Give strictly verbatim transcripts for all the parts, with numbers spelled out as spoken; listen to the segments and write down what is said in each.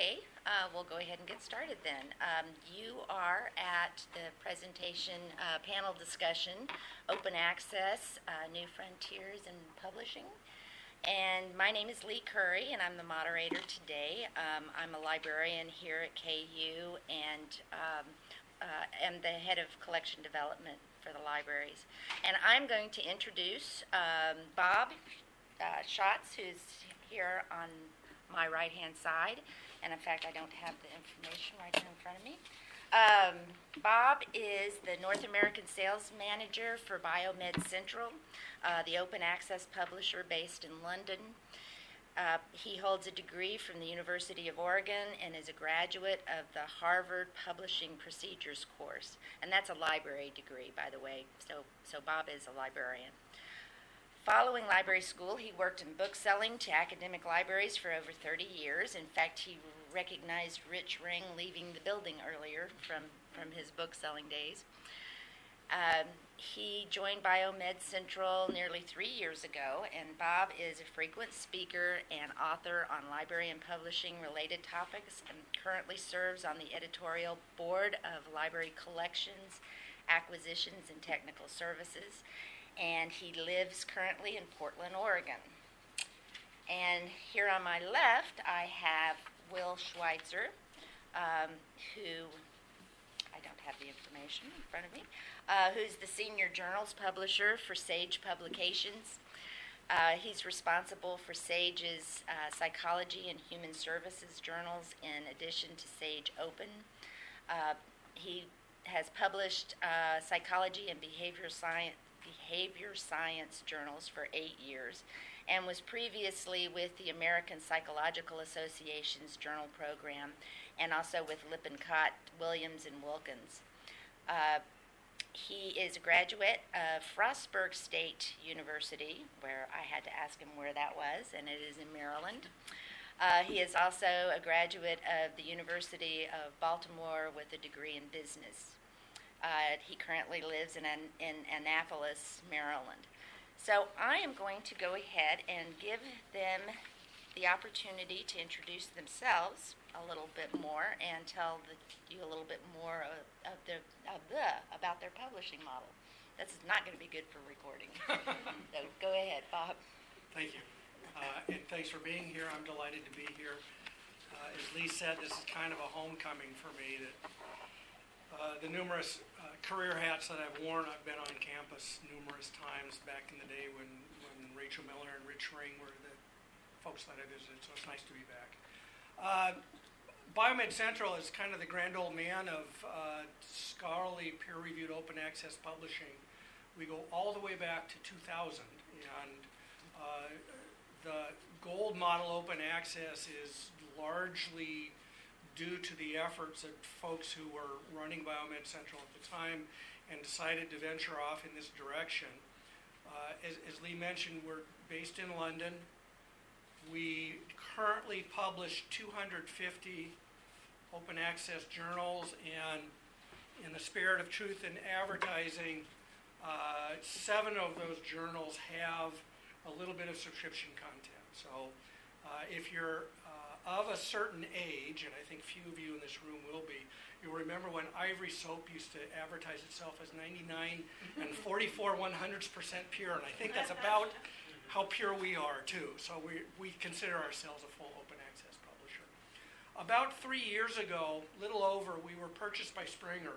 Okay, uh, we'll go ahead and get started then. Um, you are at the presentation uh, panel discussion, Open Access, uh, New Frontiers in Publishing. And my name is Lee Curry, and I'm the moderator today. Um, I'm a librarian here at K U and um, uh, am the head of collection development for the libraries. And I'm going to introduce um, Bob uh, Schatz, who's here on my right-hand side, and in fact, I don't have the information right here in front of me. Um, Bob is the North American Sales Manager for Biomed Central, uh, the open access publisher based in London. Uh, he holds a degree from the University of Oregon and is a graduate of the Harvard Publishing Procedures course, and that's a library degree, by the way, so, so Bob is a librarian. Following library school, he worked in book selling to academic libraries for over thirty years. In fact, he recognized Rich Ring leaving the building earlier from, from his book selling days. Um, he joined Biomed Central nearly three years ago, and Bob is a frequent speaker and author on library and publishing related topics, and currently serves on the editorial board of Library Collections, Acquisitions, and Technical Services. And he lives currently in Portland, Oregon. And here on my left, I have Will Schweitzer, um, who, I don't have the information in front of me, uh, who's the senior journals publisher for Sage Publications. Uh, he's responsible for Sage's uh, Psychology and Human Services journals in addition to Sage Open. Uh, he has published uh, Psychology and Behavioral Science behavior science journals for eight years and was previously with the American Psychological Association's journal program and also with Lippincott, Williams, and Wilkins. Uh, he is a graduate of Frostburg State University, where I had to ask him where that was, and it is in Maryland. Uh, he is also a graduate of the University of Baltimore with a degree in business. Uh, he currently lives in, An- in Annapolis, Maryland. So I am going to go ahead and give them the opportunity to introduce themselves a little bit more and tell the, you a little bit more of, of, the, of the about their publishing model. This is not going to be good for recording. So go ahead, Bob. Thank you. Uh, and thanks for being here. I'm delighted to be here. Uh, as Lee said, this is kind of a homecoming for me. That Uh, the numerous uh, career hats that I've worn, I've been on campus numerous times back in the day when, when Rachel Miller and Rich Ring were the folks that I visited, so it's nice to be back. Uh, Biomed Central is kind of the grand old man of uh, scholarly, peer-reviewed open access publishing. We go all the way back to two thousand, and uh, the gold model open access is largely due to the efforts of folks who were running Biomed Central at the time and decided to venture off in this direction. Uh, as, as Lee mentioned, we're based in London. We currently publish two hundred fifty open access journals, and in the spirit of truth in advertising, uh, seven of those journals have a little bit of subscription content. So uh, if you're uh, of a certain age, and I think few of you in this room will be, you'll remember when Ivory Soap used to advertise itself as ninety-nine and forty-four one hundredths percent pure, and I think that's about how pure we are too. So we, we consider ourselves a full open access publisher. About three years ago, little over, we were purchased by Springer,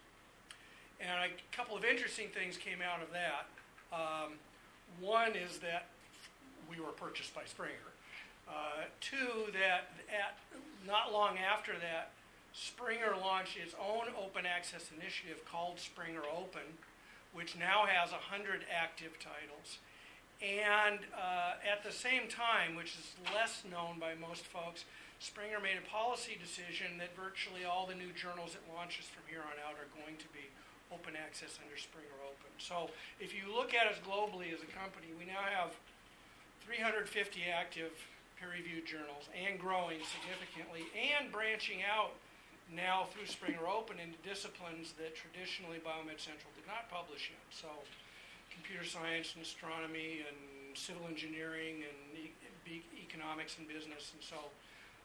and a couple of interesting things came out of that. Um, one is that we were purchased by Springer. Uh, two, that at, not long after that, Springer launched its own open access initiative called Springer Open, which now has one hundred active titles. And uh, at the same time, which is less known by most folks, Springer made a policy decision that virtually all the new journals it launches from here on out are going to be open access under Springer Open. So if you look at us globally as a company, we now have three hundred fifty active peer-reviewed journals and growing significantly and branching out now through Springer Open into disciplines that traditionally Biomed Central did not publish in. So computer science and astronomy and civil engineering and e- e- economics and business. And so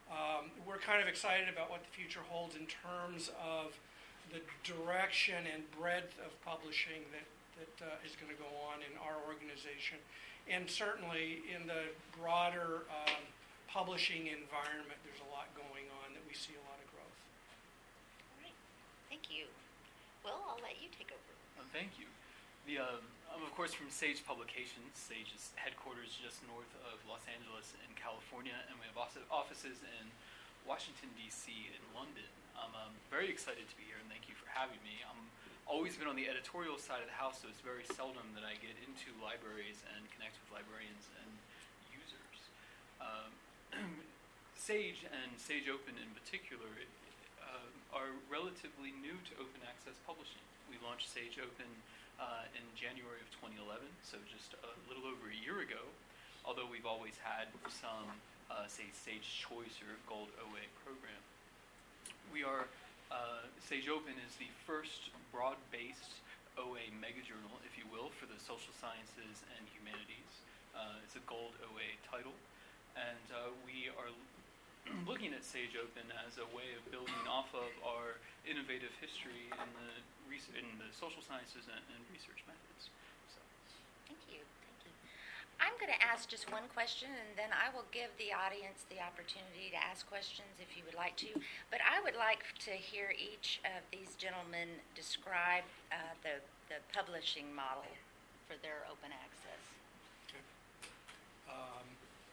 Um, we're kind of excited about what the future holds in terms of the direction and breadth of publishing that, that uh, is going to go on in our organization. And certainly in the broader um, publishing environment, there's a lot going on that we see a lot of growth. All right. Thank you. Will, I'll let you take over. Uh, thank you. The, um, I'm, of course, from Sage Publications. Sage is headquarters just north of Los Angeles in California, and we have also offices in Washington, D C and London. I'm um, very excited to be here, and thank you for having me. I'm always been on the editorial side of the house, so it's very seldom that I get into libraries and connect with librarians and users. Um, Sage and Sage Open in particular uh, are relatively new to open access publishing. We launched Sage Open uh, in January of twenty eleven, so just a little over a year ago, although we've always had some, uh, say, Sage Choice or Gold O A program. We are Uh, Sage Open is the first broad-based O A megajournal, if you will, for the social sciences and humanities. Uh, it's a gold O A title, and uh, we are looking at Sage Open as a way of building off of our innovative history in the res- in the social sciences and, and research methods. So. Thank you. I'm going to ask just one question, and then I will give the audience the opportunity to ask questions if you would like to. But I would like to hear each of these gentlemen describe uh, the, the publishing model for their open access. Okay. Um,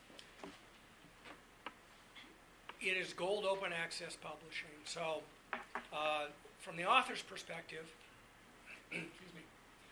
it is gold open access publishing. So uh, from the author's perspective, excuse me,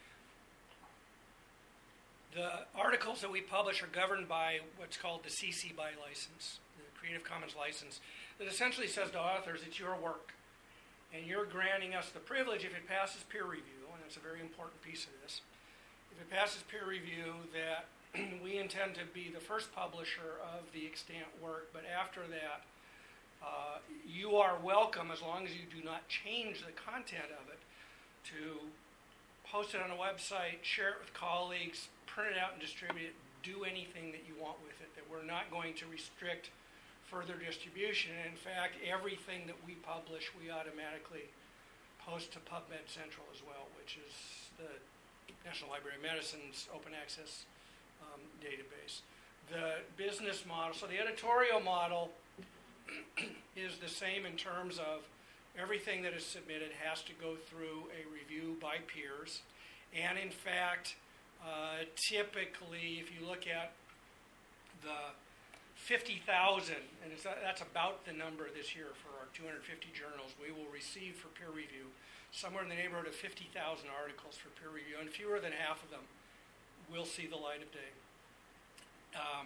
the articles that we publish are governed by what's called the C C BY license, the Creative Commons license, that essentially says to authors, it's your work, and you're granting us the privilege, if it passes peer review, and that's a very important piece of this, if it passes peer review, that we intend to be the first publisher of the extant work, but after that, uh, you are welcome, as long as you do not change the content of it, to post it on a website, share it with colleagues, print it out and distribute it, do anything that you want with it, that we're not going to restrict further distribution. And in fact, everything that we publish, we automatically post to PubMed Central as well, which is the National Library of Medicine's open access um, database. The business model, so the editorial model is the same in terms of everything that is submitted has to go through a review by peers. And in fact, uh, typically, if you look at the fifty thousand, and it's, that's about the number this year for our two hundred fifty journals, we will receive for peer review somewhere in the neighborhood of fifty thousand articles for peer review, and fewer than half of them will see the light of day. Um,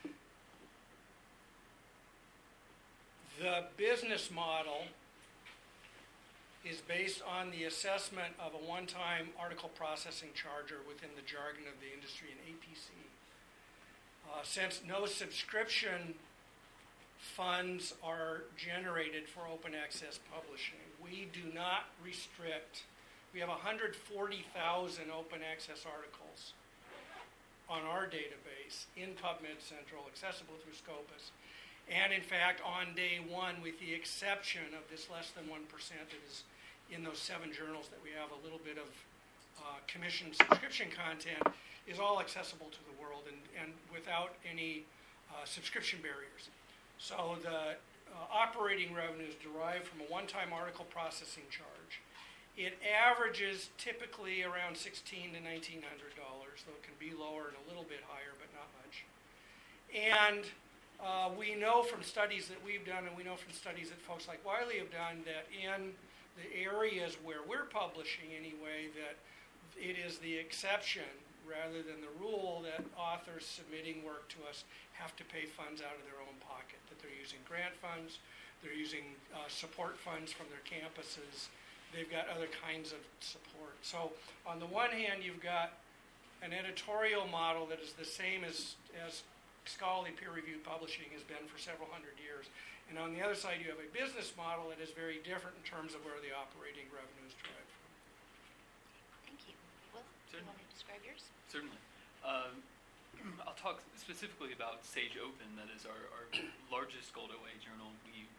the business model is based on the assessment of a one-time article processing charge, or within the jargon of the industry, an A P C. Uh, since no subscription funds are generated for open access publishing, we do not restrict. We have one hundred forty thousand open access articles on our database in PubMed Central, accessible through Scopus. And in fact, on day one, with the exception of this less than one percent that is in those seven journals that we have a little bit of uh, commissioned subscription content, is all accessible to the world and, and without any uh, subscription barriers. So the uh, operating revenue is derived from a one-time article processing charge. It averages typically around sixteen to nineteen hundred dollars, though it can be lower and a little bit higher, but not much. And uh, we know from studies that we've done, and we know from studies that folks like Wiley have done, that in the areas where we're publishing anyway, that it is the exception rather than the rule that authors submitting work to us have to pay funds out of their own pocket, that they're using grant funds, they're using uh, support funds from their campuses, they've got other kinds of support. So on the one hand, you've got an editorial model that is the same as, as scholarly peer-reviewed publishing has been for several hundred years. And on the other side, you have a business model that is very different in terms of where the operating revenue is derived from. Thank you. Will, do you want to describe yours? Certainly. Um, I'll talk specifically about Sage Open, that is our, our largest Gold O A journal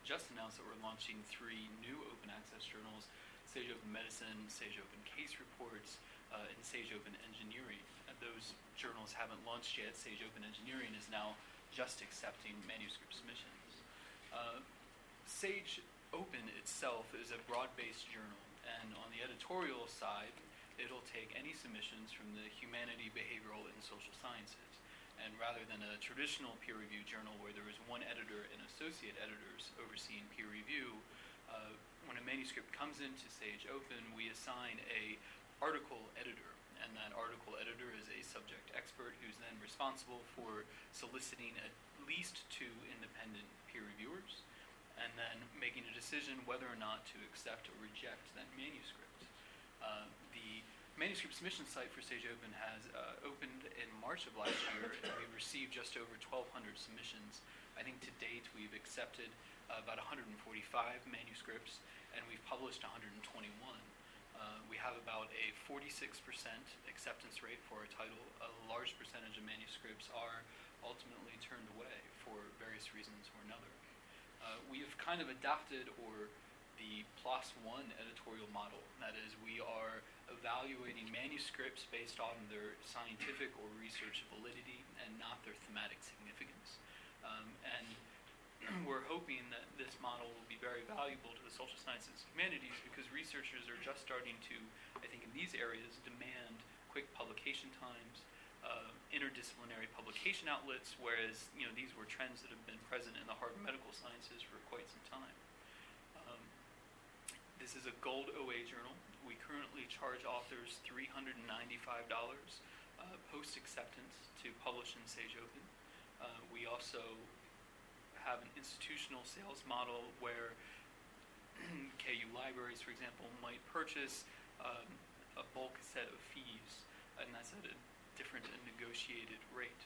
just announced that we're launching three new open access journals: Sage Open Medicine, Sage Open Case Reports, uh, and Sage Open Engineering. And those journals haven't launched yet. Sage Open Engineering is now just accepting manuscript submissions. Uh, Sage Open itself is a broad-based journal, and on the editorial side, it'll take any submissions from the humanity, behavioral, and social sciences. And rather than a traditional peer-reviewed journal where there is one editor and associate editors overseeing peer review, uh, when a manuscript comes into Sage Open, we assign a article editor, and that article editor is a subject expert who's then responsible for soliciting at least two independent peer reviewers, and then making a decision whether or not to accept or reject that manuscript. Uh, the manuscript submission site for Sage Open has uh, opened in March of last year, and we've received just over twelve hundred submissions. I think to date we've accepted uh, about one hundred forty-five manuscripts, and we've published one hundred twenty-one. Uh, we have about a forty-six percent acceptance rate for our title. A large percentage of manuscripts are ultimately turned away for various reasons or another. Uh, we have kind of adopted or the PLOS One editorial model. That is, we are evaluating manuscripts based on their scientific or research validity and not their thematic significance. Um, and we're hoping that this model will be very valuable to the social sciences and humanities, because researchers are just starting to, I think in these areas, demand quick publication times, uh, interdisciplinary publication outlets, whereas you know these were trends that have been present in the hard medical sciences for quite some time. Um, this is a gold O A journal. We currently charge authors three hundred ninety-five dollars uh, post-acceptance to publish in Sage Open. Uh, we also have an institutional sales model where K U libraries, for example, might purchase um, a bulk set of fees, and that's at a different and negotiated rate.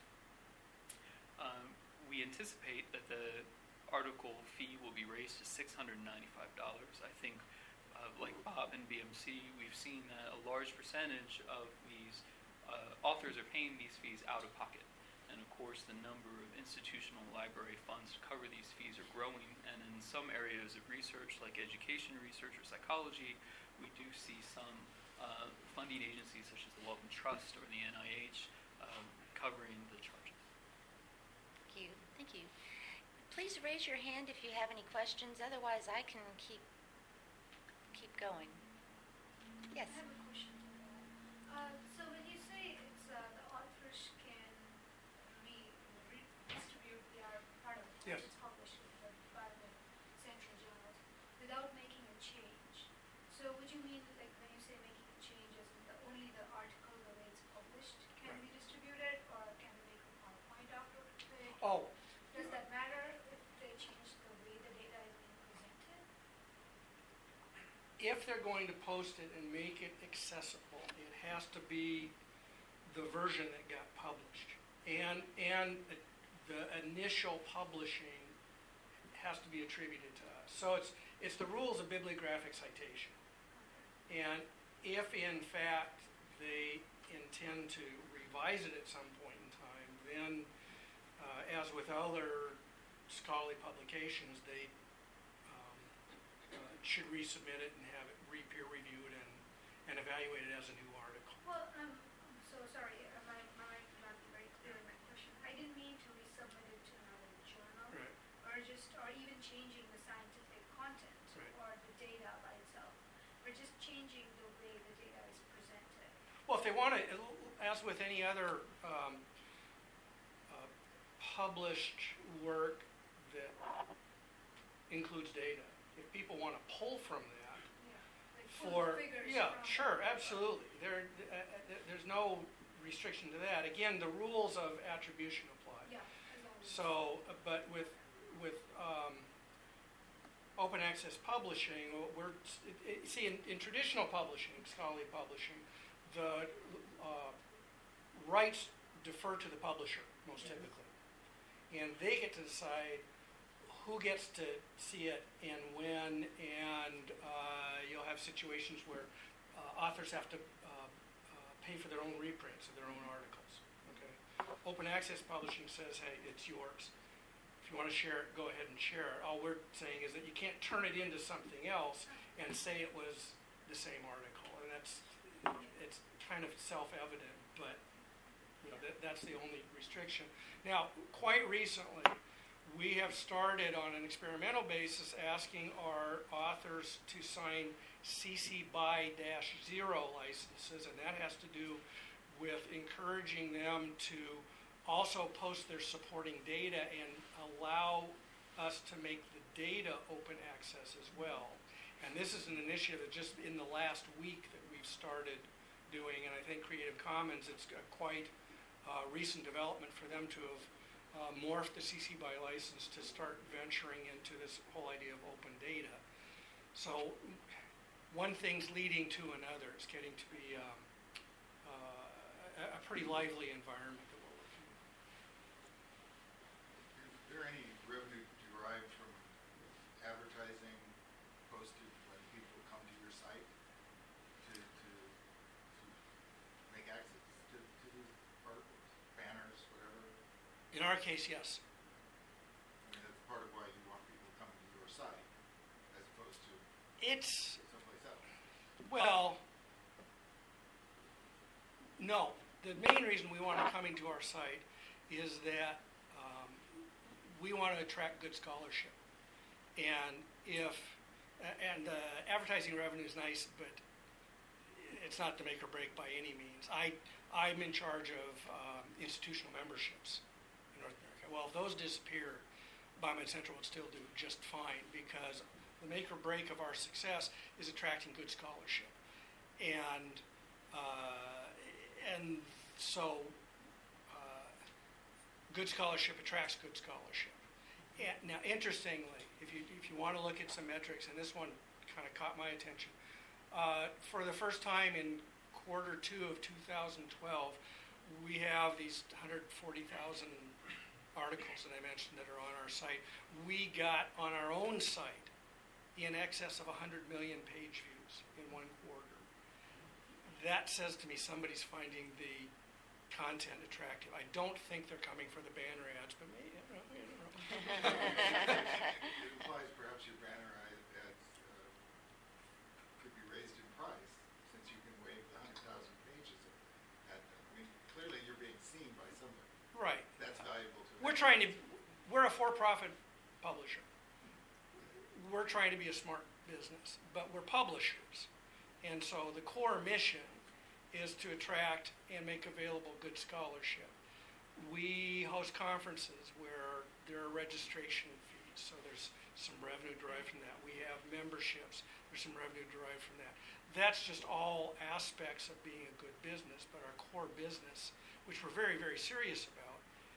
Um, we anticipate that the article fee will be raised to six hundred ninety-five dollars. I think, uh, like Bob and B M C, we've seen that a large percentage of these uh, authors are paying these fees out of pocket. And of course, the number of institutional library funds to cover these fees are growing. And in some areas of research, like education research or psychology, we do see some uh, funding agencies such as the Wellcome Trust or the N I H um, covering the charges. Thank you. Thank you. Please raise your hand if you have any questions. Otherwise, I can keep keep going. Yes. I have a question. Uh, so when you say it's uh, the authors can re- redistribute their product Yes. it's published by the central journals without making a change. So would you mean like when you say making a change, as in the only the article the way it's published can Right. be distributed, or can they make a PowerPoint after it? Oh, Does that matter if they change the way the data is being presented? if they're going to post it and make it accessible, it has to be the version that got published. And, and the initial publishing has to be attributed to us. So it's, it's the rules of bibliographic citation. And if in fact they intend to revise it at some point in time, then uh, as with other scholarly publications, they um, uh, should resubmit it and have it re-peer reviewed and, and evaluated as a new article. Well, I'm, I'm so sorry. Uh, my my mind could not be very clear in my question. I didn't mean to resubmit it to another journal, Right. or just, or even changing the scientific content Right. or the data by itself. We're just changing the way the data is presented. Well, if they want to, as with any other um, uh, published work that includes data, if people want to pull from that Yeah. Like pull for, the figures yeah, from- sure, absolutely. There, uh, uh, there's no restriction to that. Again, the rules of attribution apply. Yeah. As long as So, uh, but with with um, open access publishing, we're it, it, see in, in traditional publishing, scholarly publishing, the uh, rights defer to the publisher most typically, and they get to decide who gets to see it and when. And uh, you'll have situations where uh, authors have to uh, uh, pay for their own reprints of their own articles. Okay, open access publishing says, hey, it's yours. If if you want to share it, go ahead and share it. All we're saying is that you can't turn it into something else and say it was the same article. And that's, it's kind of self-evident, but you know, that, that's the only restriction. Now, quite recently, we have started on an experimental basis asking our authors to sign C C by zero licenses, and that has to do with encouraging them to also post their supporting data and allow us to make the data open access as well. And this is an initiative that just in the last week that we've started doing, and I think Creative Commons, it's a quite uh, recent development for them to have uh, morphed the C C by license to start venturing into this whole idea of open data. So one thing's leading to another. It's getting to be um, uh, a, a pretty lively environment. Is there any revenue derived from advertising posted when people come to your site to, to, to make access to, to these articles, banners, whatever? In our case, yes. I mean, that's part of why you want people coming to your site as opposed to It's, someplace else. well, no. The main reason we want them coming to our site is that um, we want to attract good scholarship. And if, and uh, advertising revenue is nice, but it's not the make or break by any means. I, I'm in charge of um, institutional memberships in North America. Well, if those disappear, Biomed Central would still do just fine, because the make or break of our success is attracting good scholarship. And, uh, and so uh, good scholarship attracts good scholarship. And now, interestingly, if you if you want to look at some metrics, and this one kind of caught my attention, uh, for the first time in quarter two of two thousand twelve, we have these one hundred forty thousand articles that I mentioned that are on our site. We got on our own site in excess of one hundred million page views in one quarter. That says to me somebody's finding the content attractive. I don't think they're coming for the banner ads, but maybe, I don't know, I don't know. It implies perhaps your banner ads uh, could be raised in price since you can waive the one hundred thousand pages at them. I mean, clearly you're being seen by somebody. Right. That's valuable to them. We're trying to, we're a for-profit publisher. We're trying to be a smart business, but we're publishers. And so the core mission is to attract and make available good scholarship. We host conferences where there are registration fees, so there's some revenue derived from that. We have memberships, there's some revenue derived from that. That's just all aspects of being a good business, but our core business, which we're very, very serious about,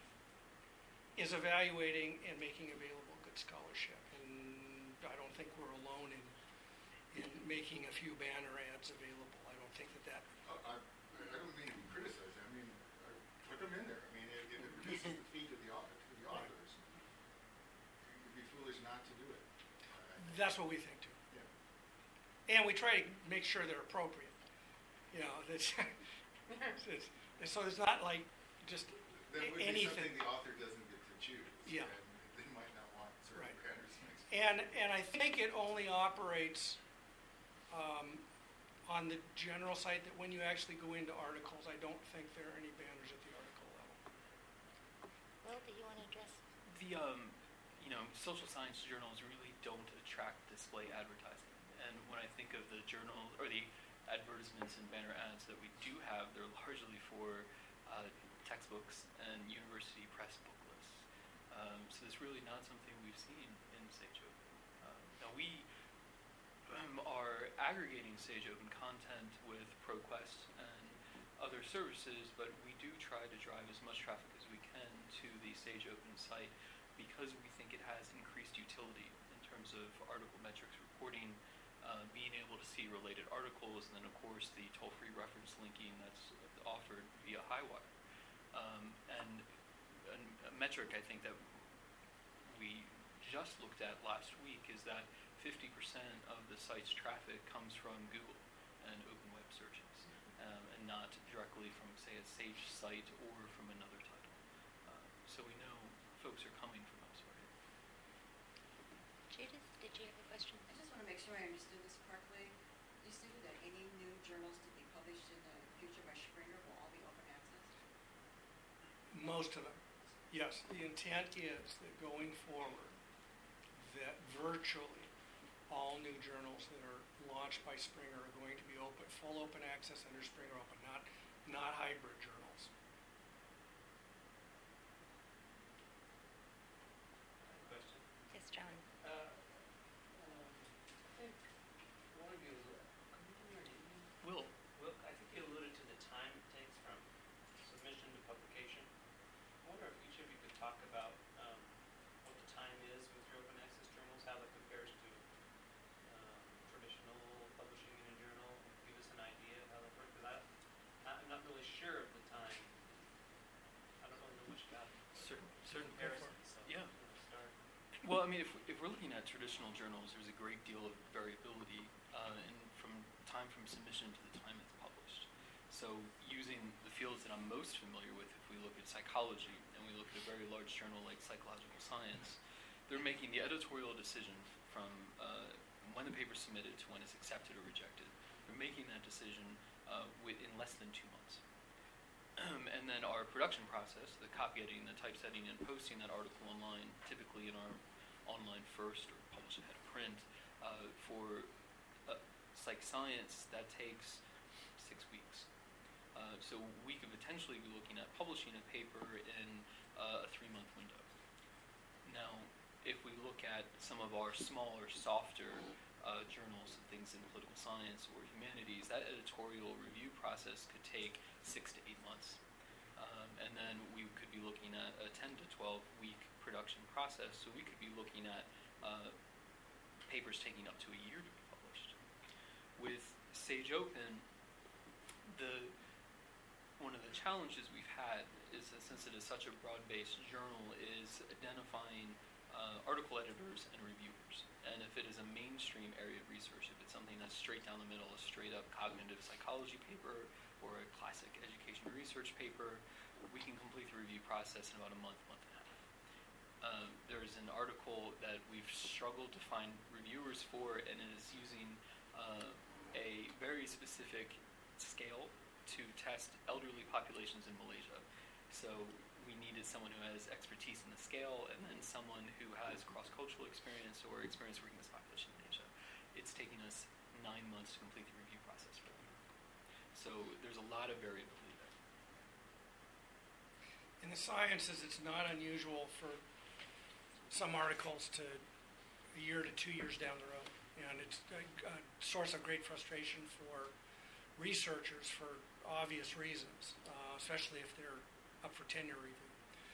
is evaluating and making available good scholarship. And I don't think we're alone in, in making a few banner ads available. I don't think that that... Uh, I, I don't mean to be criticizing. I mean, uh, put them in there. I mean, if, if it reduces the fee to the, author, to the authors, it would be foolish not to do it. Uh, That's what we think too. yeah. And we try to make sure they're appropriate. You know, that's, it's, it's, so it's not like just That would be anything. something the author doesn't get to choose. Yeah. And they might not want certain Right. banners next to And and I think it only operates um, on the general site, that when you actually go into articles, I don't think there are any banners at the article level. Will, do you want to address? The um, you know, social science journals really don't attract display advertising. And when I think of the journal or the advertisements and banner ads that we do have, they're largely for uh, textbooks and university press book lists. Um, so it's really not something we've seen in Sage Open. Um, now we um, are aggregating Sage Open content with ProQuest and other services, but we do try to drive as much traffic as we can to the Sage Open site because we think it has increased utility in terms of article metrics reporting, uh, being able to see related articles, and then of course the toll-free reference linking that's offered via Highwire. Um, and a, a metric I think that we just looked at last week is that fifty percent of the site's traffic comes from Google and open web searches, um, and not directly from, say, a Sage site or from another title. Uh, so we know folks are coming from elsewhere. did you have a question? I just want to make sure I understood this correctly. You stated that any new journals to be published in the future by Springer will all be open access? Most of them, yes. The intent is that going forward, that virtually all new journals that are launched by Springer are going to be open, full open access under Springer Open, not, not hybrid journals. Question. Yes, John. Uh, um, I think one of you, can you give me your name again? Will, Will, I think you alluded to the time it takes from submission to publication. I wonder if each of you could talk about um, what the time is with your open access journals, how that compares to um, traditional publishing in a journal. Give us an idea of how that works. Because I'm not really sure of the time. I don't really know much about it. certain, certain Comparisons. So Yeah. I'm gonna start. Well, I mean, if, if we're looking at traditional journals, there's a great deal of variability uh, in from time from submission to the time it's published. So using the fields that I'm most familiar with, if we look at psychology and we look at a very large journal like Psychological Science, they're making the editorial decision from uh, when the paper's submitted to when it's accepted or rejected. They're making that decision uh, within less than two months. And then our production process, the copy editing, the typesetting, and posting that article online, typically in our online first or publish ahead of print, uh, for uh, psych science, that takes six weeks. Uh, so we could potentially be looking at publishing a paper in uh, a three-month window. Now, if we look at some of our smaller, softer uh, journals and things in political science or humanities, that editorial review process could take six to eight months. Um, and then we could be looking at a ten to twelve week production process, so we could be looking at uh, papers taking up to a year to be published. With Sage Open, the one of the challenges we've had is that since it is such a broad-based journal, is identifying uh, article editors and reviewers. And if it is a mainstream area of research, if it's something that's straight down the middle, a straight-up cognitive psychology paper or a classic education research paper, we can complete the review process in about a month, month and a half. Um, there's an article that we've struggled to find reviewers for, and it is using uh, a very specific scale to test elderly populations in Malaysia. So we needed someone who has expertise in the scale, and then someone who has cross-cultural experience or experience working with this population in Asia. It's taking us nine months to complete the review process for them. So there's a lot of variability there. In the sciences, it's not unusual for some articles to a year to two years down the road. And it's a, a source of great frustration for researchers for obvious reasons, uh, especially if they're up for tenure review.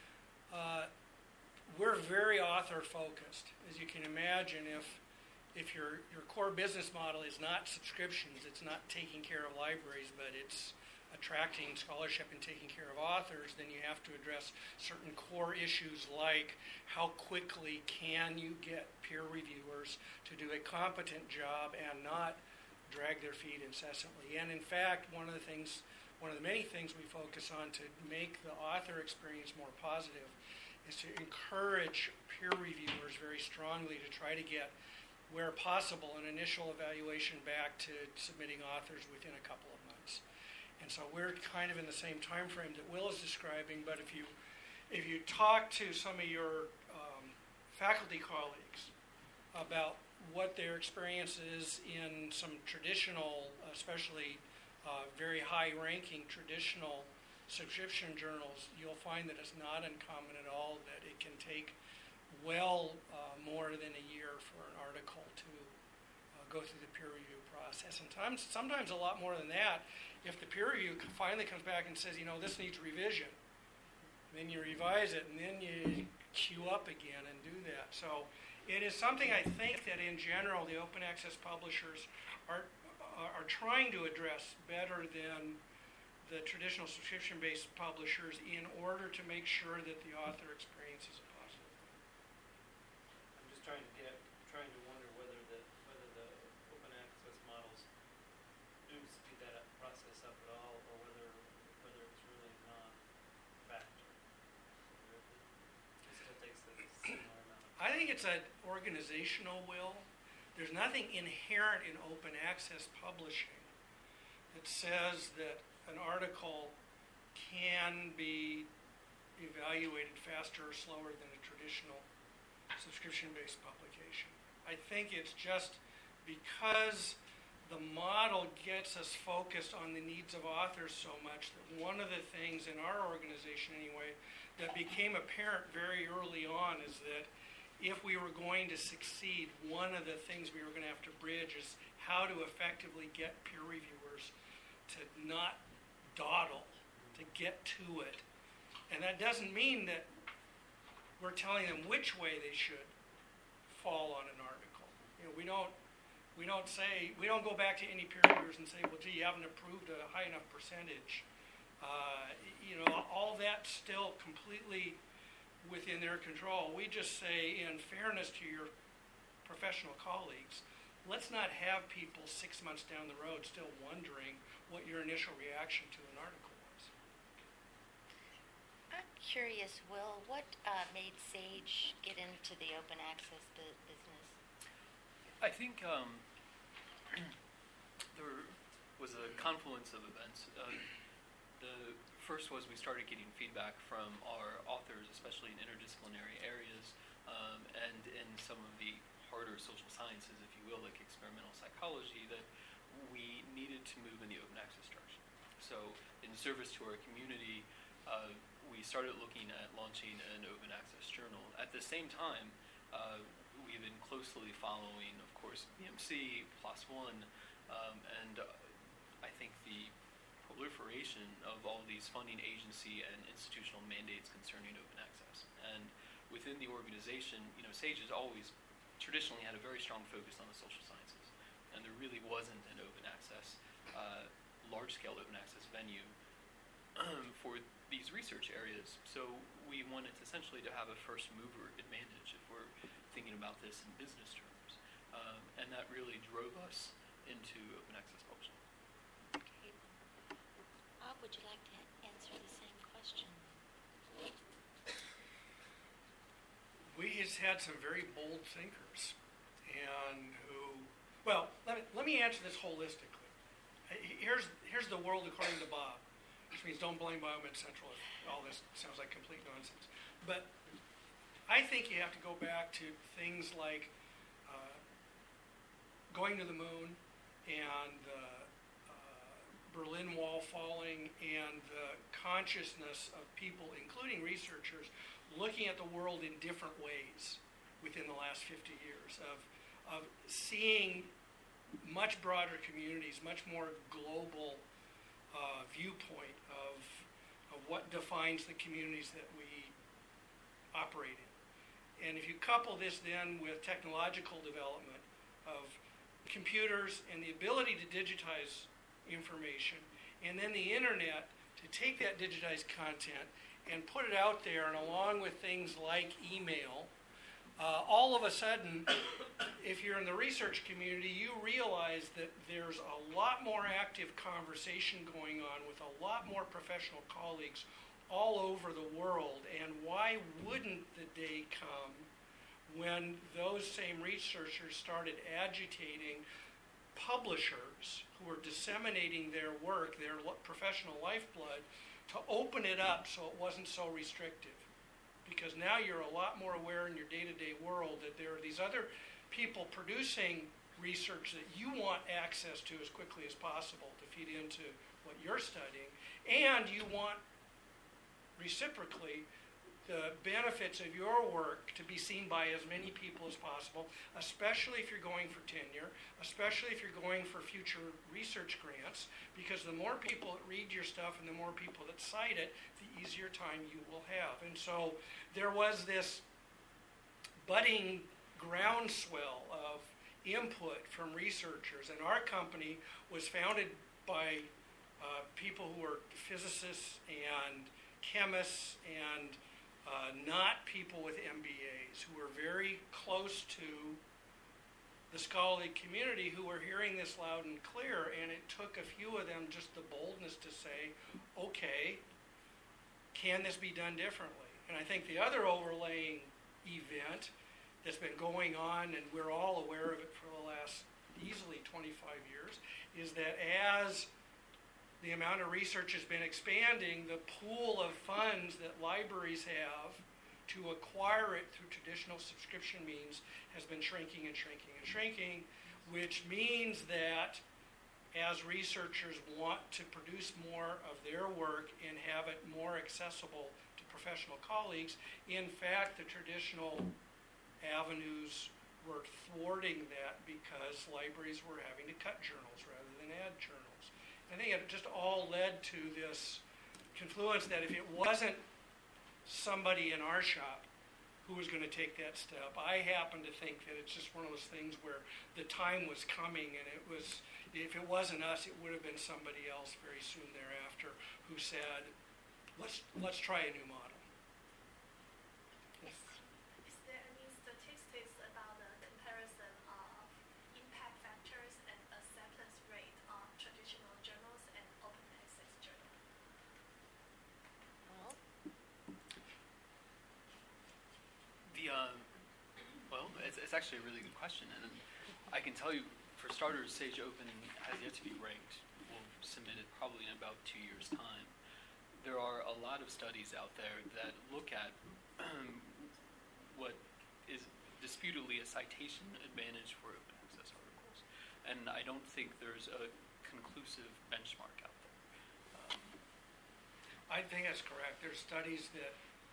Uh, we're very author-focused. As you can imagine, if if your, your core business model is not subscriptions, it's not taking care of libraries, but it's attracting scholarship and taking care of authors, then you have to address certain core issues like how quickly can you get peer reviewers to do a competent job and not drag their feet incessantly. And in fact, one of the things, one of the many things we focus on to make the author experience more positive is to encourage peer reviewers very strongly to try to get, where possible, an initial evaluation back to submitting authors within a couple of months. And so we're kind of in the same time frame that Will is describing, but if you if you talk to some of your um, faculty colleagues about what their experience is in some traditional, especially uh, very high-ranking traditional subscription journals, you'll find that it's not uncommon at all that it can take well uh, more than a year for an article to uh, go through the peer review process. And times, sometimes a lot more than that. If the peer review finally comes back and says, you know, this needs revision, then you revise it, and then you queue up again and do that. So it is something I think that in general the open access publishers are are, are trying to address better than the traditional subscription-based publishers in order to make sure that the author experience is a positive one. I'm just trying to get, trying to wonder whether the whether the open access models do speed that up, process up at all, or whether whether it's really non-factor. It still takes a similar amount of I think it's an organizational will. There's nothing inherent in open access publishing that says that an article can be evaluated faster or slower than a traditional subscription-based publication. I think it's just because the model gets us focused on the needs of authors so much that one of the things in our organization anyway that became apparent very early on is that if we were going to succeed, one of the things we were going to have to bridge is how to effectively get peer reviewers to not dawdle, to get to it. And that doesn't mean that we're telling them which way they should fall on an article. You know, we don't we don't say we don't go back to any peer reviewers and say, well, gee, you haven't approved a high enough percentage. Uh, you know, all that's still completely within their control. We just say, in fairness to your professional colleagues, let's not have people six months down the road still wondering what your initial reaction to an article was. I'm curious, Will, what uh, made Sage get into the open access bu- business? I think um, there was a confluence of events. Uh, the first was we started getting feedback from our authors, especially in interdisciplinary areas, um, and in some of the harder social sciences, if you will, like experimental psychology, that we needed to move in the open access direction. So in service to our community, uh, we started looking at launching an open access journal. At the same time, uh, we've been closely following, of course, B M C, PLOS ONE, um, and uh, I think the proliferation of all these funding agency and institutional mandates concerning open access. And within the organization, you know, Sage has always traditionally had a very strong focus on the social sciences, and there really wasn't an open access, uh, large-scale open access venue for these research areas. So we wanted essentially to have a first mover advantage if we're thinking about this in business terms, um, and that really drove us into open access publishing. Okay. Bob, would you like to answer the same question? We has had some very bold thinkers, and who, well, let me, let me answer this holistically. Here's, here's the world according to Bob, which means don't blame Biomed Central if all this sounds like complete nonsense. But I think you have to go back to things like uh, going to the moon and the uh, Berlin Wall falling and the consciousness of people, including researchers, looking at the world in different ways within the last fifty years, of, of seeing much broader communities, much more global uh, viewpoint of, of what defines the communities that we operate in. And if you couple this then with technological development of computers and the ability to digitize information, and then the internet to take that digitized content and put it out there, and along with things like email, uh, all of a sudden, if you're in the research community, you realize that there's a lot more active conversation going on with a lot more professional colleagues all over the world. And why wouldn't the day come when those same researchers started agitating publishers who were disseminating their work, their professional lifeblood, to open it up so it wasn't so restrictive? Because now you're a lot more aware in your day-to-day world that there are these other people producing research that you want access to as quickly as possible to feed into what you're studying, and you want reciprocally the benefits of your work to be seen by as many people as possible, especially if you're going for tenure, especially if you're going for future research grants, because the more people that read your stuff and the more people that cite it, the easier time you will have. And so there was this budding groundswell of input from researchers, and our company was founded by uh, people who were physicists and chemists and Uh, not people with M B As, who were very close to the scholarly community, who were hearing this loud and clear, and it took a few of them just the boldness to say, okay, can this be done differently? And I think the other overlaying event that's been going on, and we're all aware of it for the last easily twenty-five years, is that as the amount of research has been expanding, the pool of funds that libraries have to acquire it through traditional subscription means has been shrinking and shrinking and shrinking, which means that as researchers want to produce more of their work and have it more accessible to professional colleagues, in fact, the traditional avenues were thwarting that because libraries were having to cut journals rather than add journals. I think it just all led to this confluence that if it wasn't somebody in our shop who was going to take that step, I happen to think that it's just one of those things where the time was coming, and it was, if it wasn't us, it would have been somebody else very soon thereafter who said, let's let's try a new model. Yes. Is there any statistics about the comparison of impact factors and acceptance rate on traditional journals and open access journals? Well, The um, well, it's, it's actually a really good question, and I can tell you, for starters, Sage Open has yet to be ranked. We'll submit it probably in about two years' time. There are a lot of studies out there that look at what is disputedly a citation advantage for open access articles, and I don't think there's a conclusive benchmark out there. Um, I think that's correct. There's studies that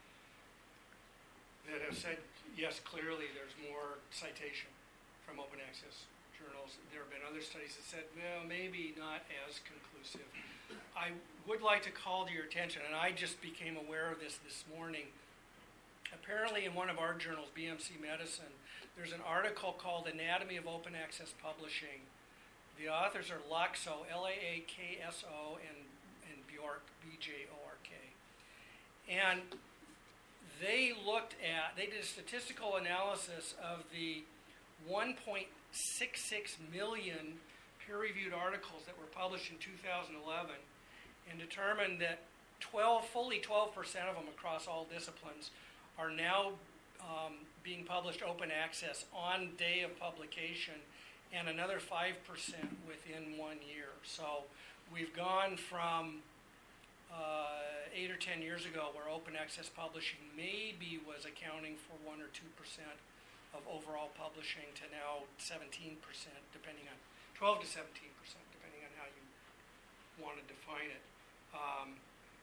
that have said, yes, clearly there's more citation from open access journals. There have been other studies that said, well, maybe not as conclusive. I would like to call to your attention, and I just became aware of this this morning. Apparently in one of our journals, B M C Medicine, there's an article called Anatomy of Open Access Publishing. The authors are Laakso, L A A K S O, and, and Bjork, B J O R K. And they looked at, they did a statistical analysis of the one point six six million peer-reviewed articles that were published in two thousand eleven and determined that twelve, fully twelve percent of them across all disciplines are now um, being published open access on day of publication, and another five percent within one year. So we've gone from uh, eight or ten years ago where open access publishing maybe was accounting for one or two percent of overall publishing to now seventeen percent, depending on, twelve to seventeen percent, depending on how you want to define it. Um,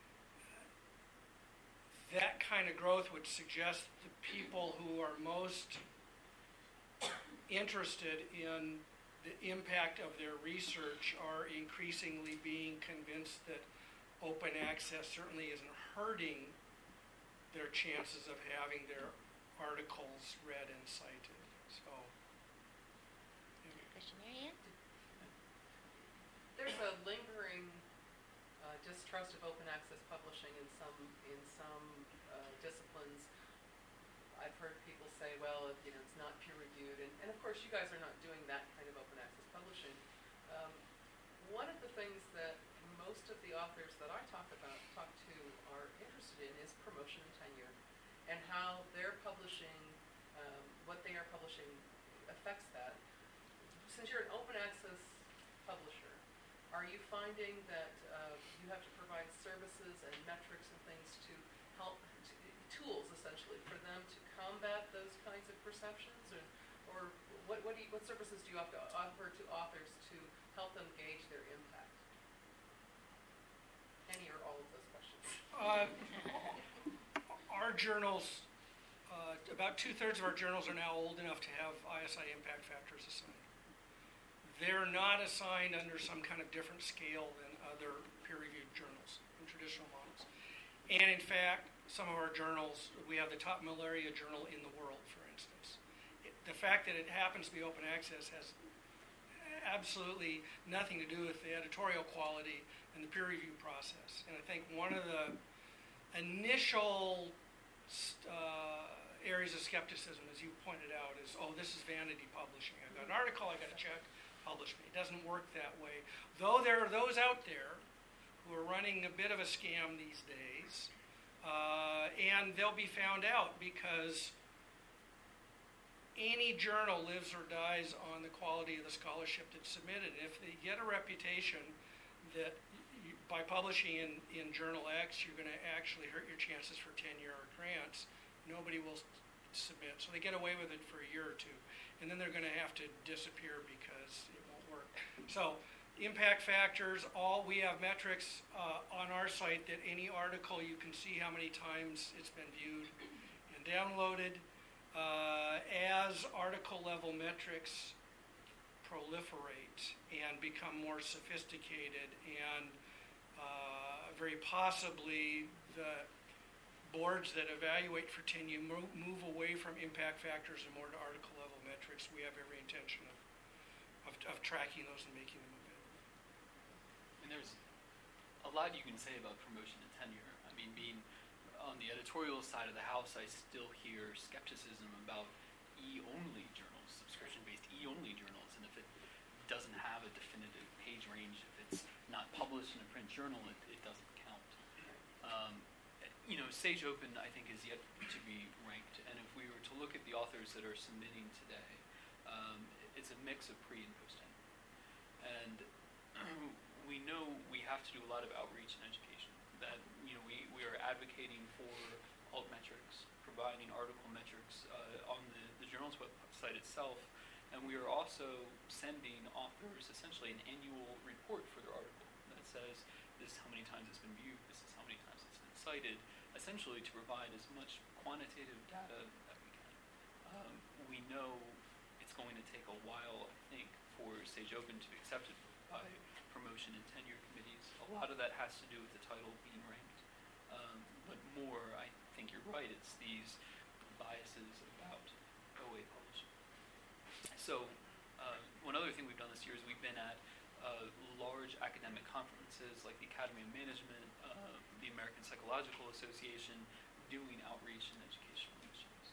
that kind of growth would suggest the people who are most interested in the impact of their research are increasingly being convinced that open access certainly isn't hurting their chances of having their articles read and cited. So, question, Mary Ann? There's a lingering uh, distrust of open access publishing in some in some uh, disciplines. I've heard people say, well, you know, it's not peer reviewed, and, and of course, you guys are not doing that kind of open access publishing. Um, one of the things that most of the authors that I talk about talk to are interested in is promotion and tenure, and how their publishing, um, what they are publishing, affects that. Since you're an open access publisher, are you finding that uh, you have to provide services and metrics and things to help, to, tools essentially, for them to combat those kinds of perceptions, or, or what, what, do you, what services do you have to offer to authors to help them gauge their impact? Any or all of those questions? Uh, our journals, uh, about two-thirds of our journals are now old enough to have I S I impact factors assigned. They're not assigned under some kind of different scale than other peer-reviewed journals and traditional models. And in fact, some of our journals, we have the top malaria journal in the world, for instance. It, the fact that it happens to be open access has absolutely nothing to do with the editorial quality and the peer review process. And I think one of the initial uh, areas of skepticism, as you pointed out, is, oh, this is vanity publishing. I've got an article, I've got to check, publish me. It doesn't work that way. Though there are those out there who are running a bit of a scam these days, uh, and they'll be found out because any journal lives or dies on the quality of the scholarship that's submitted. If they get a reputation that you, by publishing in, in Journal X, you're going to actually hurt your chances for tenure or grants, nobody will s- submit. So they get away with it for a year or two. And then they're going to have to disappear because it won't work. So impact factors, all we have metrics uh, on our site that any article you can see how many times it's been viewed and downloaded. Uh, as article level metrics proliferate and become more sophisticated, and uh, very possibly the boards that evaluate for tenure move, move away from impact factors and more to article level metrics, we have every intention of, of, of tracking those and making them available. And there's a lot you can say about promotion and tenure. I mean, being on the editorial side of the house, I still hear skepticism about e-only journals, subscription-based e-only journals, and if it doesn't have a definitive page range, if it's not published in a print journal, it, it doesn't count. Um, you know, Sage Open, I think, is yet to be ranked, and if we were to look at the authors that are submitting today, um, it's a mix of pre and post-tenure. And we know we have to do a lot of outreach and education. That, you know, we, we are advocating for alt metrics, providing article metrics uh, on the, the journal's website itself, and we are also sending authors essentially an annual report for their article that says this is how many times it's been viewed, this is how many times it's been cited, essentially to provide as much quantitative data that we can. Um, we know it's going to take a while, I think, for Sage Open to be accepted by promotion and tenure committees. A lot of that has to do with the title being ranked, um, but more, I think you're right, it's these biases about O A publishing. So uh, one other thing we've done this year is we've been at uh, large academic conferences like the Academy of Management, uh, the American Psychological Association, doing outreach and educational missions.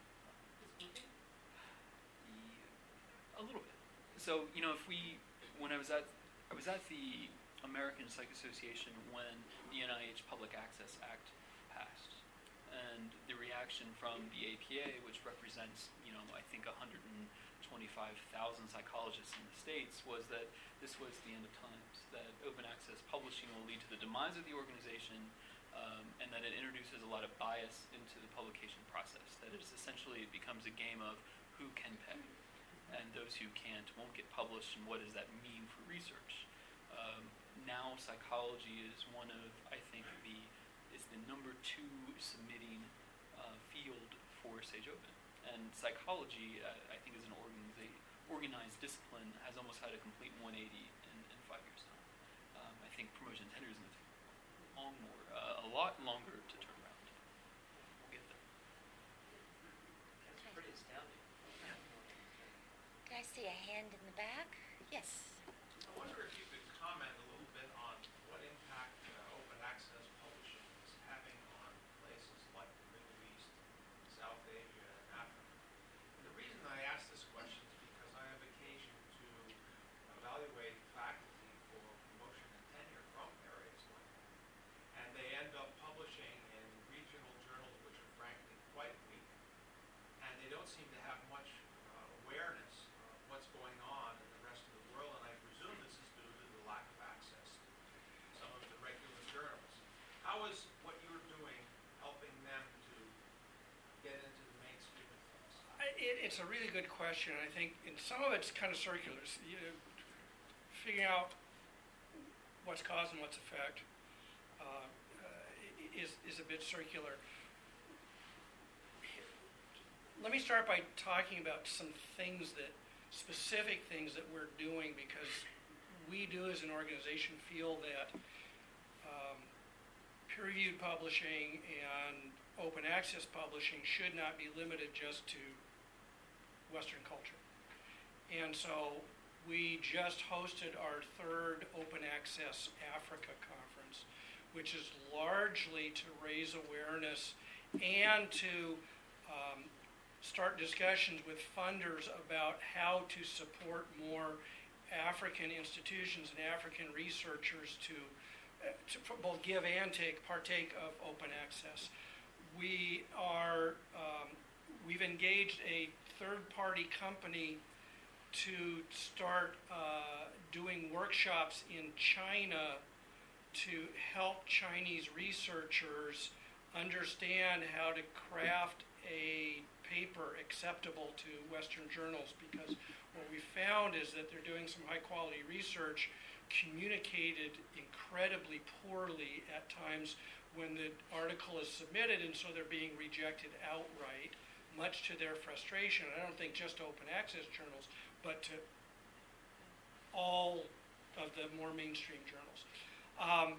Uh, a little bit. So, you know, if we, when I was at I was at the American Psych Association when the N I H Public Access Act passed, and the reaction from the A P A, which represents, you know, I think one hundred twenty-five thousand psychologists in the states, was that this was the end of times, that open access publishing will lead to the demise of the organization, um, and that it introduces a lot of bias into the publication process. That is essentially, it becomes a game of who can pay. And those who can't won't get published, and what does that mean for research? Um, now psychology is one of, I think, the is the number two submitting uh, field for Sage Open. And psychology, uh, I think, as an organiza- organized discipline, has almost had a complete one eighty in, in five years' time. Um, I think promotion and tenure is going to take long more, uh, a lot longer to turn around. We'll get there. That's pretty astounding. Did I see a hand in the back? Yes. I wonder if you could comment a little bit on what impact uh, open access publishing is having on places like the Middle East, South Asia, and Africa. And the reason I ask this question is because I have occasion to evaluate faculty for promotion and tenure from areas like that. And they end up publishing in regional journals which are frankly quite weak. And they don't seem to have much uh, awareness of what's going on in the rest of the world, and I presume this is due to the lack of access to some of the regular journals. How is what you're doing helping them to get into the mainstream of things? I- It, it's a really good question. I think, and some of it's kind of circular. So, you know, figuring out what's cause and what's effect uh, uh, is is a bit circular. Let me start by talking about some things that, specific things that we're doing, because we do as an organization feel that um, peer-reviewed publishing and open access publishing should not be limited just to Western culture. And so we just hosted our third Open Access Africa conference, which is largely to raise awareness and to um, start discussions with funders about how to support more African institutions and African researchers to, uh, to both give and take, partake of open access. We are, um, we've engaged a third-party company to start uh, doing workshops in China to help Chinese researchers understand how to craft a paper acceptable to Western journals, because what we found is that they're doing some high-quality research communicated incredibly poorly at times when the article is submitted, and so they're being rejected outright, much to their frustration. I don't think just to open access journals, but to all of the more mainstream journals. Um,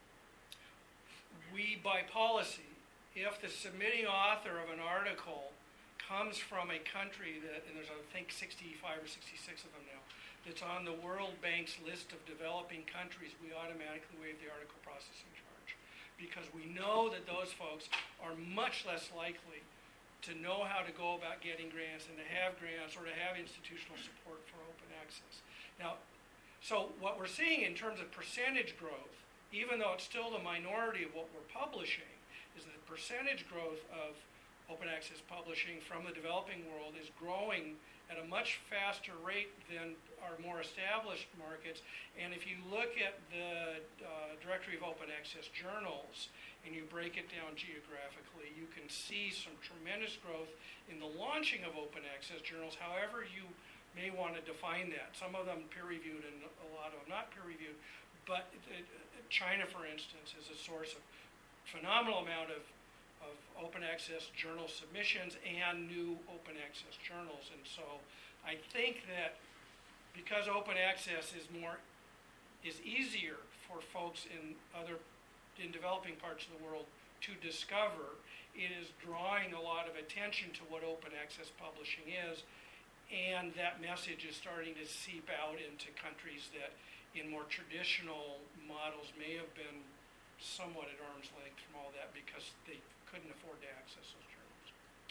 we, by policy, if the submitting author of an article comes from a country that, and there's I think sixty-five or sixty-six of them now, that's on the World Bank's list of developing countries, we automatically waive the article processing charge. Because we know that those folks are much less likely to know how to go about getting grants and to have grants or to have institutional support for open access. Now, so what we're seeing in terms of percentage growth, even though it's still the minority of what we're publishing, is that the percentage growth of open access publishing from the developing world is growing at a much faster rate than our more established markets. And if you look at the uh, Directory of Open Access Journals and you break it down geographically, you can see some tremendous growth in the launching of open access journals, however you may want to define that. Some of them peer-reviewed and a lot of them not peer-reviewed. But it, it, China, for instance, is a source of phenomenal amount of of open access journal submissions and new open access journals. And so I think that because open access is more, is easier for folks in other, in developing parts of the world to discover, it is drawing a lot of attention to what open access publishing is, and that message is starting to seep out into countries that in more traditional models may have been somewhat at arm's length from all that because they couldn't afford to access those journals.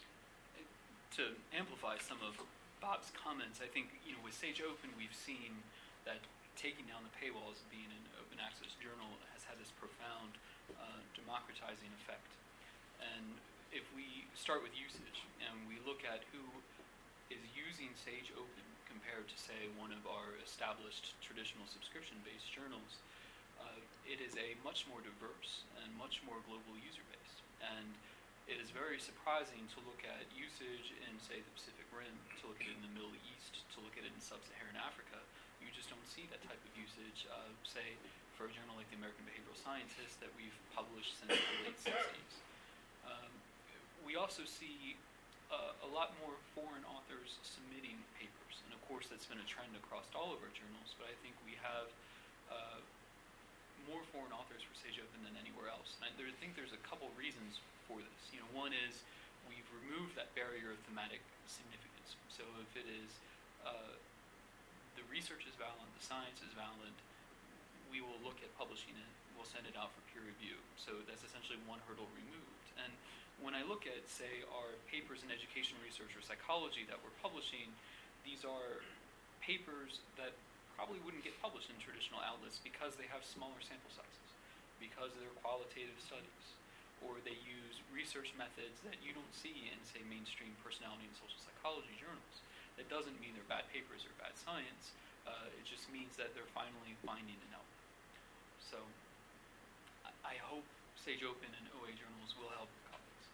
To amplify some of Bob's comments, I think, you know, with Sage Open, we've seen that taking down the paywalls, being an open access journal, has had this profound uh, democratizing effect. And if we start with usage and we look at who is using Sage Open compared to, say, one of our established traditional subscription-based journals, uh, it is a much more diverse and much more global user base. And it is very surprising to look at usage in, say, the Pacific Rim, to look at it in the Middle East, to look at it in sub-Saharan Africa. You just don't see that type of usage, uh, say, for a journal like the American Behavioral Scientist that we've published since the late sixties. Um, we also see uh, a lot more foreign authors submitting papers. And, of course, that's been a trend across all of our journals, but I think we have uh, more foreign authors for Sage Open than anywhere else. And I there, think there's a couple reasons for this. You know, one is we've removed that barrier of thematic significance. So if it is uh, the research is valid, the science is valid, we will look at publishing it, we'll send it out for peer review. So that's essentially one hurdle removed. And when I look at, say, our papers in education research or psychology that we're publishing, these are papers that probably wouldn't get published in traditional outlets because they have smaller sample sizes, because they're qualitative studies, or they use research methods that you don't see in, say, mainstream personality and social psychology journals. That doesn't mean they're bad papers or bad science. Uh, it just means that they're finally finding an outlet. So I, I hope Sage Open and O A journals will help your colleagues.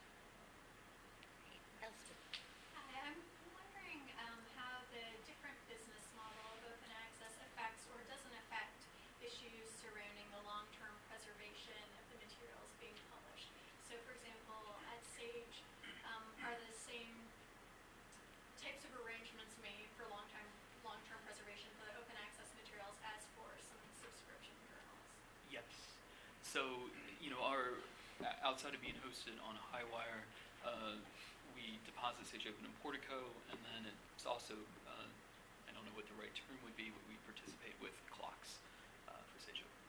Elston. Hi, I'm wondering um, how the different business model of open access affects or doesn't affect issues surrounding the long-term preservation of the materials being published. So, for example, at Sage, um, are the same types of arrangements made for long-term long-term preservation for the open access materials as for some subscription journals? Yes. So, you know, our outside of being hosted on a Highwire, uh, we deposit Sage Open in Portico, and then it's also, uh, I don't know what the right term would be, but we participate with clocks uh, for Sage Open.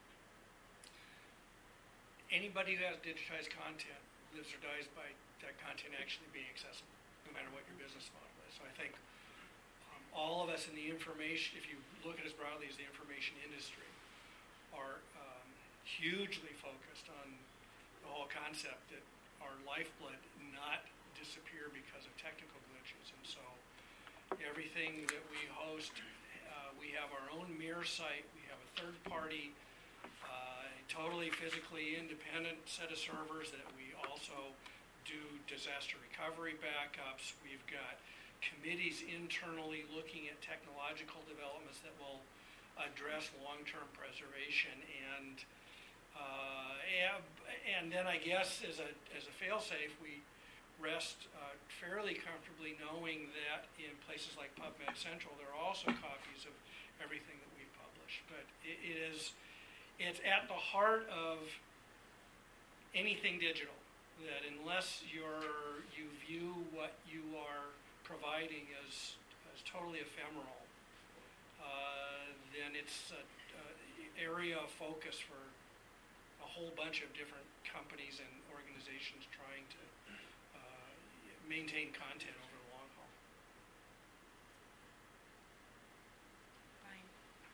Anybody who has digitized content lives or dies by that content actually being accessible, no matter what your business model is. So I think um, all of us in the information, if you look at as broadly as the information industry, are um, hugely focused on the whole concept that our lifeblood not disappear because of technical glitches. And so everything that we host, uh, we have our own mirror site. We have a third party, uh, totally physically independent set of servers that we also do disaster recovery backups. We've got committees internally looking at technological developments that will address long-term preservation. And uh, and, and then I guess as a as a fail-safe, we rest uh, fairly comfortably knowing that in places like PubMed Central, there are also copies of everything that we've published. But it, it is, it's at the heart of anything digital, that unless you're, you view what you are providing as, as totally ephemeral, uh, then it's an area of focus for a whole bunch of different companies and organizations trying to maintain content over the long haul. Brian.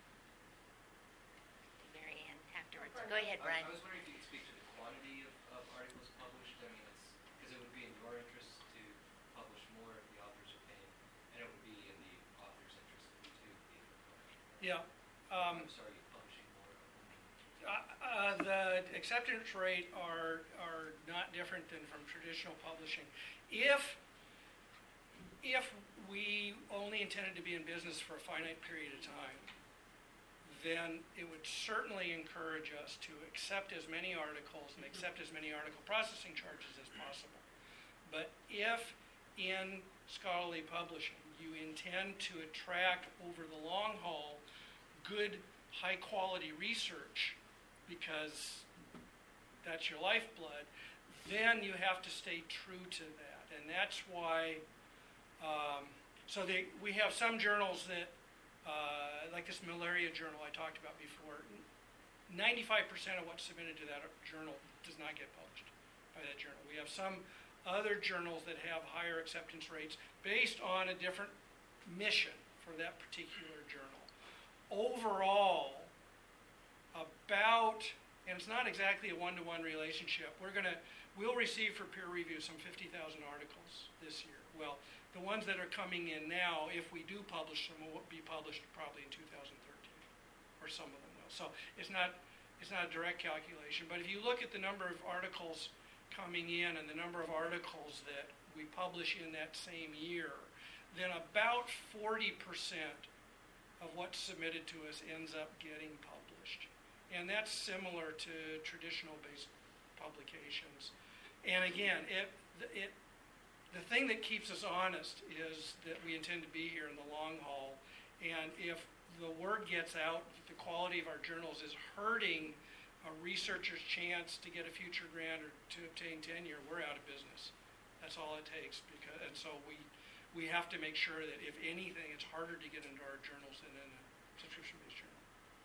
Mary Ann afterwards. Go ahead, Brian. I, I was wondering if you could speak to the quantity of, of articles published. I mean, it's because it would be in your interest to publish more if the authors are paying, and it would be in the author's interest to be too. Yeah. Um, I'm sorry, publishing more. Uh, uh, the acceptance rate are are not different than from traditional publishing. If if we only intended to be in business for a finite period of time, then it would certainly encourage us to accept as many articles and accept as many article processing charges as possible. But if in scholarly publishing you intend to attract over the long haul good, high quality research, because that's your lifeblood, then you have to stay true to that. And that's why, um, so they, we have some journals that, uh, like this malaria journal I talked about before, ninety-five percent of what's submitted to that journal does not get published by that journal. We have some other journals that have higher acceptance rates based on a different mission for that particular journal. Overall, about, and it's not exactly a one-to-one relationship, we're going to, we'll receive for peer review some fifty thousand articles this year. Well, the ones that are coming in now, if we do publish them, will be published probably in two thousand thirteen, or some of them will. So it's not, it's not a direct calculation, but if you look at the number of articles coming in and the number of articles that we publish in that same year, then about forty percent of what's submitted to us ends up getting published. And that's similar to traditional based publications. And again, it, it, the thing that keeps us honest is that we intend to be here in the long haul. And if the word gets out that the quality of our journals is hurting a researcher's chance to get a future grant or to obtain tenure, we're out of business. That's all it takes. Because, and so we, we have to make sure that if anything, it's harder to get into our journals than in a subscription-based journal.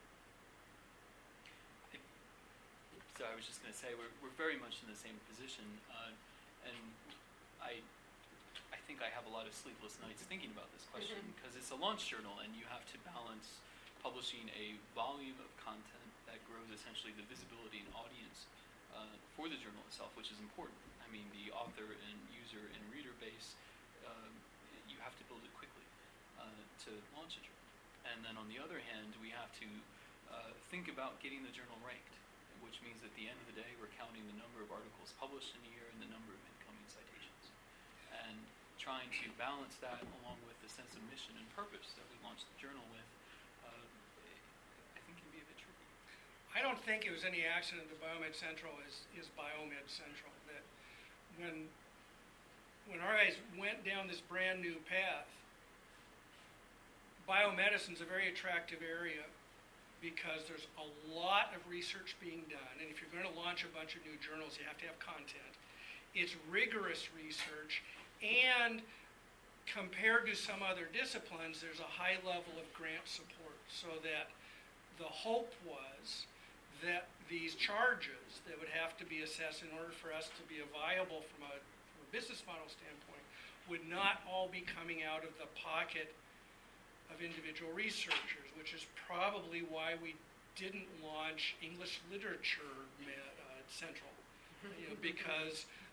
So I was just going to say we're we're very much in the same position, uh, and I I think I have a lot of sleepless nights thinking about this question because it's a launch journal, and you have to balance publishing a volume of content that grows essentially the visibility and audience uh, for the journal itself, which is important. I mean, the author and user and reader base, um, you have to build it quickly uh, to launch a journal, and then on the other hand, we have to uh, think about getting the journal ranked, which means at the end of the day, we're counting the number of articles published in a year and the number of incoming citations. And trying to balance that along with the sense of mission and purpose that we launched the journal with, uh, I think can be a bit tricky. I don't think it was any accident that Biomed Central is, is Biomed Central. That when, when our guys went down this brand new path, biomedicine's a very attractive area because there's a lot of research being done, and if you're going to launch a bunch of new journals, you have to have content. It's rigorous research, and compared to some other disciplines, there's a high level of grant support, so that the hope was that these charges that would have to be assessed in order for us to be viable from a, from a business model standpoint would not all be coming out of the pocket of individual researchers, which is probably why we didn't launch English Literature uh, Central, you know, because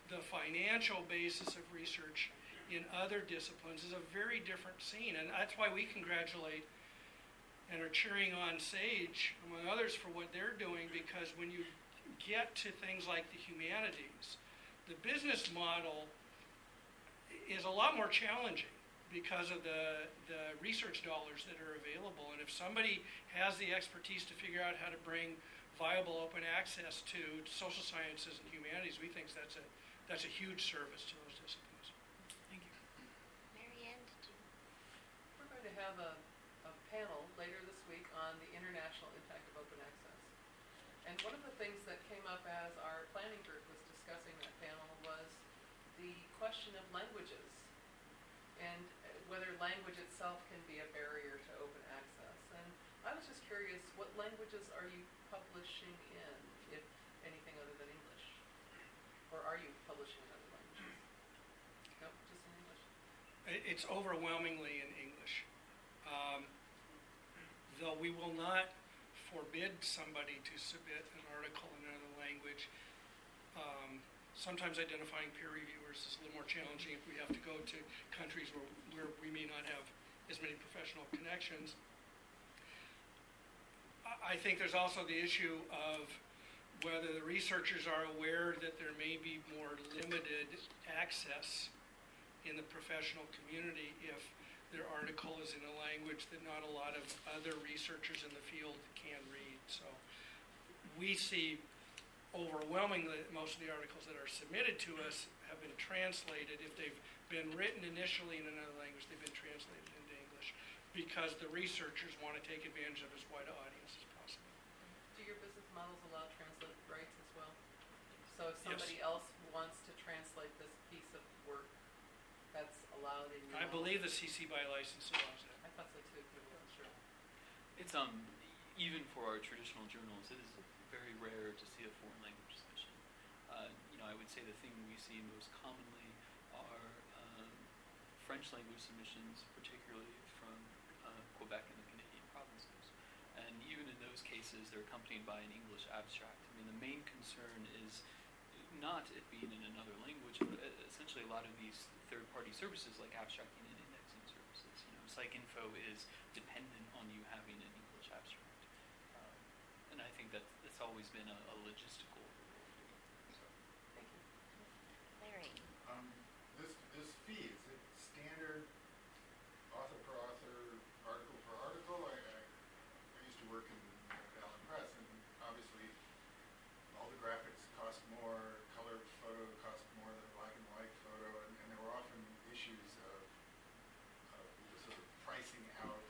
the financial basis of research in other disciplines is a very different scene. And that's why we congratulate and are cheering on SAGE, among others, for what they're doing, because when you get to things like the humanities, the business model is a lot more challenging because of the, the research dollars that are available. And if somebody has the expertise to figure out how to bring viable open access to social sciences and humanities, we think that's a, that's a huge service to those disciplines. Thank you. Mary Ann, did you? We're going to have a, a panel later this week on the international impact of open access. And one of the things that came up as our planning group was discussing that panel was the question of languages and whether language itself can be a barrier to open access. And I was just curious, what languages are you publishing in, if anything other than English? Or are you publishing in other languages? No, just in English? It's overwhelmingly in English. Um, though we will not forbid somebody to submit an article in another language. Um, sometimes identifying peer reviewers is a little more challenging if we have to go to countries where, where we may not have as many professional connections. I think there's also the issue of whether the researchers are aware that there may be more limited access in the professional community if their article is in a language that not a lot of other researchers in the field can read. So we see overwhelmingly that most of the articles that are submitted to us have been translated. If they've been written initially in another language, they've been translated into English because the researchers want to take advantage of as wide an audience as possible. Do your business models allow translate rights as well? So if Yes. somebody else wants to translate this piece of work, that's allowed in your I model? believe the C C BY license allows that. I thought so too, but I wasn't sure. It's um even for our traditional journals, it is very rare to see a foreign language submission. Uh, you know, I would say the thing we see most commonly are um, French language submissions, particularly from uh, Quebec and the Canadian provinces. And even in those cases, they're accompanied by an English abstract. I mean, the main concern is not it being in another language, but essentially a lot of these third-party services like abstracting and indexing services. You know, PsycInfo is dependent on you having an English abstract, um, and I think that that's always been a, a logistical. So. Thank you. Larry. Um, this, this fee, is it standard author per author, article per article? I, I, I used to work in Allen Press, and obviously all the graphics cost more, color photo cost more than a black and white photo, and, and there were often issues of, of sort of pricing out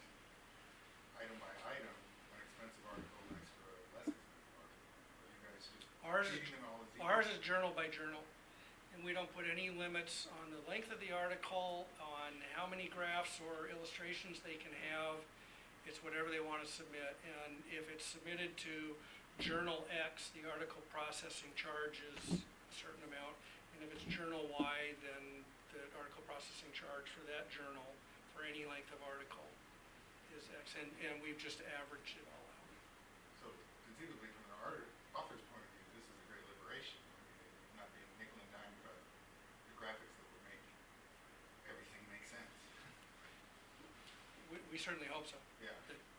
item by item, an expensive article next to a less expensive article. Are you guys just Ours is, treating them all as equal? ours is journal by journal, and we don't put any limits on the length of the article, on how many graphs or illustrations they can have. It's whatever they want to submit, and if it's submitted to Journal X, the article processing charge is a certain amount, and if it's Journal Y, then the article processing charge for that journal for any length of article is X, and, and we've just averaged it all out. So conceivably, from an art, author's point of view, this is a great liberation. I mean, not being nickel and dime about the graphics that we're making. Everything makes sense. We, we certainly hope so. Yeah.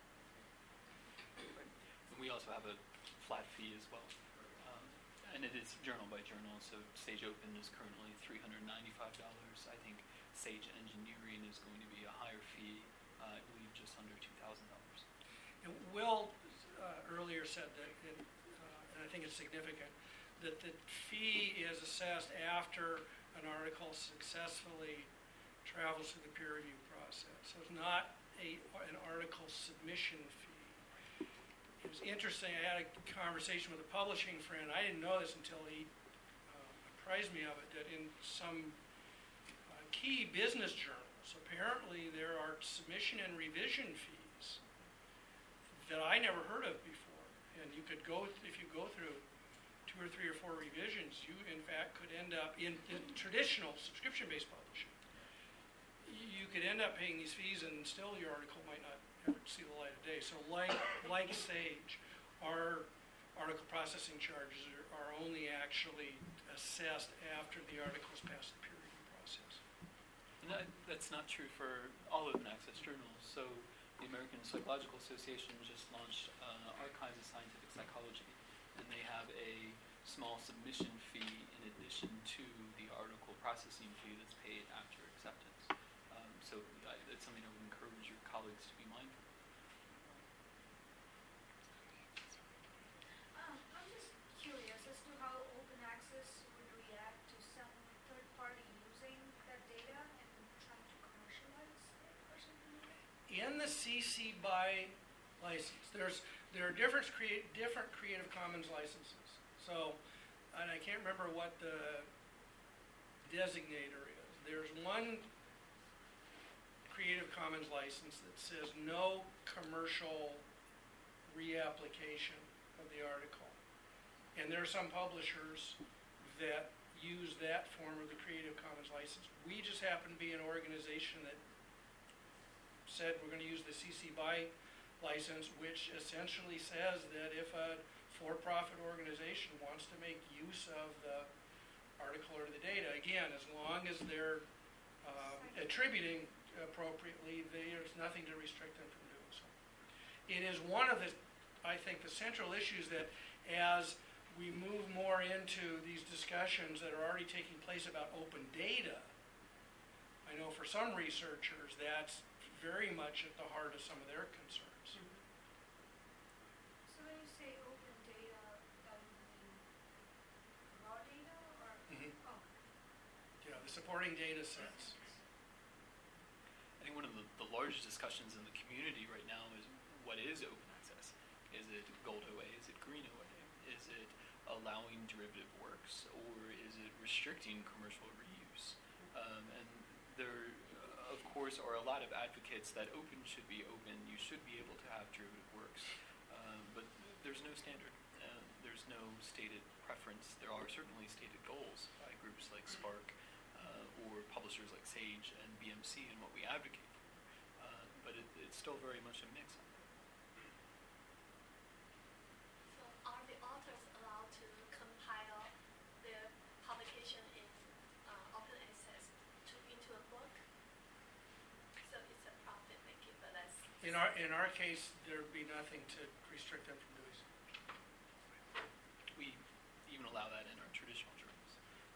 And we also have a flat fee as well, um, and it is journal by journal. So Sage Open is currently three hundred ninety-five dollars. I think Sage Engineering is going to be a higher fee. Uh, I believe just under two thousand dollars. And Will uh, earlier said that, it, uh, and I think it's significant, that the fee is assessed after an article successfully travels through the peer review process. So it's not a, an article submission fee. It was interesting, I had a conversation with a publishing friend, I didn't know this until he uh, apprised me of it, that in some uh, key business journals, apparently there are submission and revision fees that I never heard of before. And you could go, if you go through two or three or four revisions, you in fact could end up in, in traditional subscription-based publishing. You could end up paying these fees and still your article might not ever see the light of day. So like like Sage, our article processing charges are, are only actually assessed after the articles pass the peer review process. And that, that's not true for all open access journals. So the American Psychological Association just launched uh, Archives of Scientific Psychology, and they have a small submission fee in addition to the article processing fee that's paid after acceptance. Um, so uh, that's something I would encourage your colleagues to be mindful of. Um, I'm just curious as to how open access would react to some third party using that data and trying to commercialize it or something like that. In the C C B Y license, there's there are different create different Creative Commons licenses. So, and I can't remember what the designator is. There's one Creative Commons license that says no commercial reapplication of the article. And there are some publishers that use that form of the Creative Commons license. We just happen to be an organization that said we're going to use the C C B Y license, which essentially says that if a for-profit organization wants to make use of the article or the data, again, as long as they're uh, attributing appropriately, there's nothing to restrict them from doing so. It is one of the, I think, the central issues that as we move more into these discussions that are already taking place about open data, I know for some researchers that's very much at the heart of some of their concerns. So when you say open data, that would mean raw data or? Mhm. Oh, Yeah, the supporting data sets. I think one of the, the largest discussions in the community right now is what is open access? Is it Gold O A? Is it Green O A? Is it allowing derivative works, or is it restricting commercial reuse? Um, and there, uh, of course, are a lot of advocates that open should be open. You should be able to have derivative works, um, but there's no standard. Uh, there's no stated preference. There are certainly stated goals by groups like Spark uh, or publishers like Sage and B M C and what we advocate for, uh, but it, it's still very much a mix. So are the authors allowed to compile their publication in uh, open access to into a book? So it's a profit making, but that's In our, in our case, there'd be nothing to restrict them from doing so. We even allow that in our traditional journals.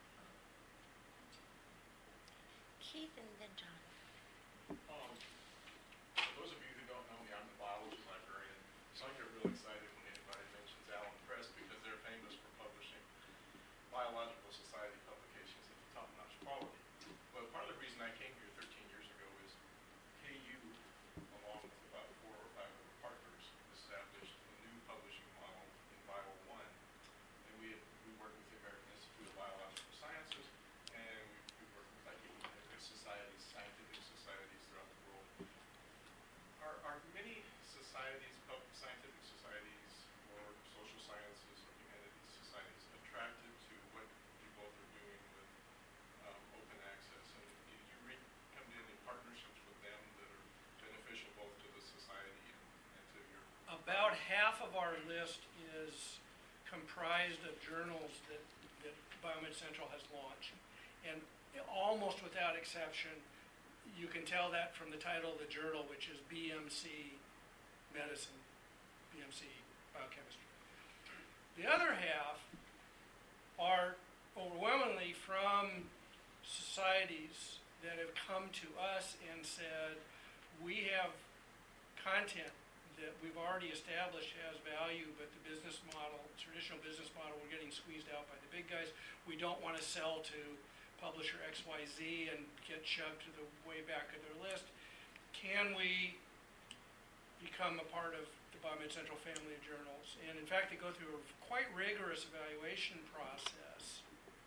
Keith and then John. Um, for those of you who don't know me, I'm the biology librarian, so I get really excited when anybody mentions Allen Press because they're famous for publishing biological society publications at the top-notch quality. But part of the reason I came here thirteen years ago is K U, along with about four or five other partners, established a new publishing model in Bio One. And we, we work with the American Institute of Biological Sciences, and we, we work with like academic societies, scientific societies throughout the world. Are, are many societies, public scientific societies, or social sciences or humanities societies attracted to what you both are doing with um, open access? And do you re- come to any partnerships with them that are beneficial both to the society and, and to your? About half of our list is comprised of journals that, that Biomed Central has launched. And almost without exception, you can tell that from the title of the journal, which is B M C Medicine, B M C Biochemistry. The other half are overwhelmingly from societies that have come to us and said, we have content that we've already established has value, but the business model, traditional business model, we're getting squeezed out by the big guys. We don't want to sell to publisher X Y Z and get shoved to the way back of their list. Can we become a part of the Biomed Central family of journals? And in fact, they go through a quite rigorous evaluation process.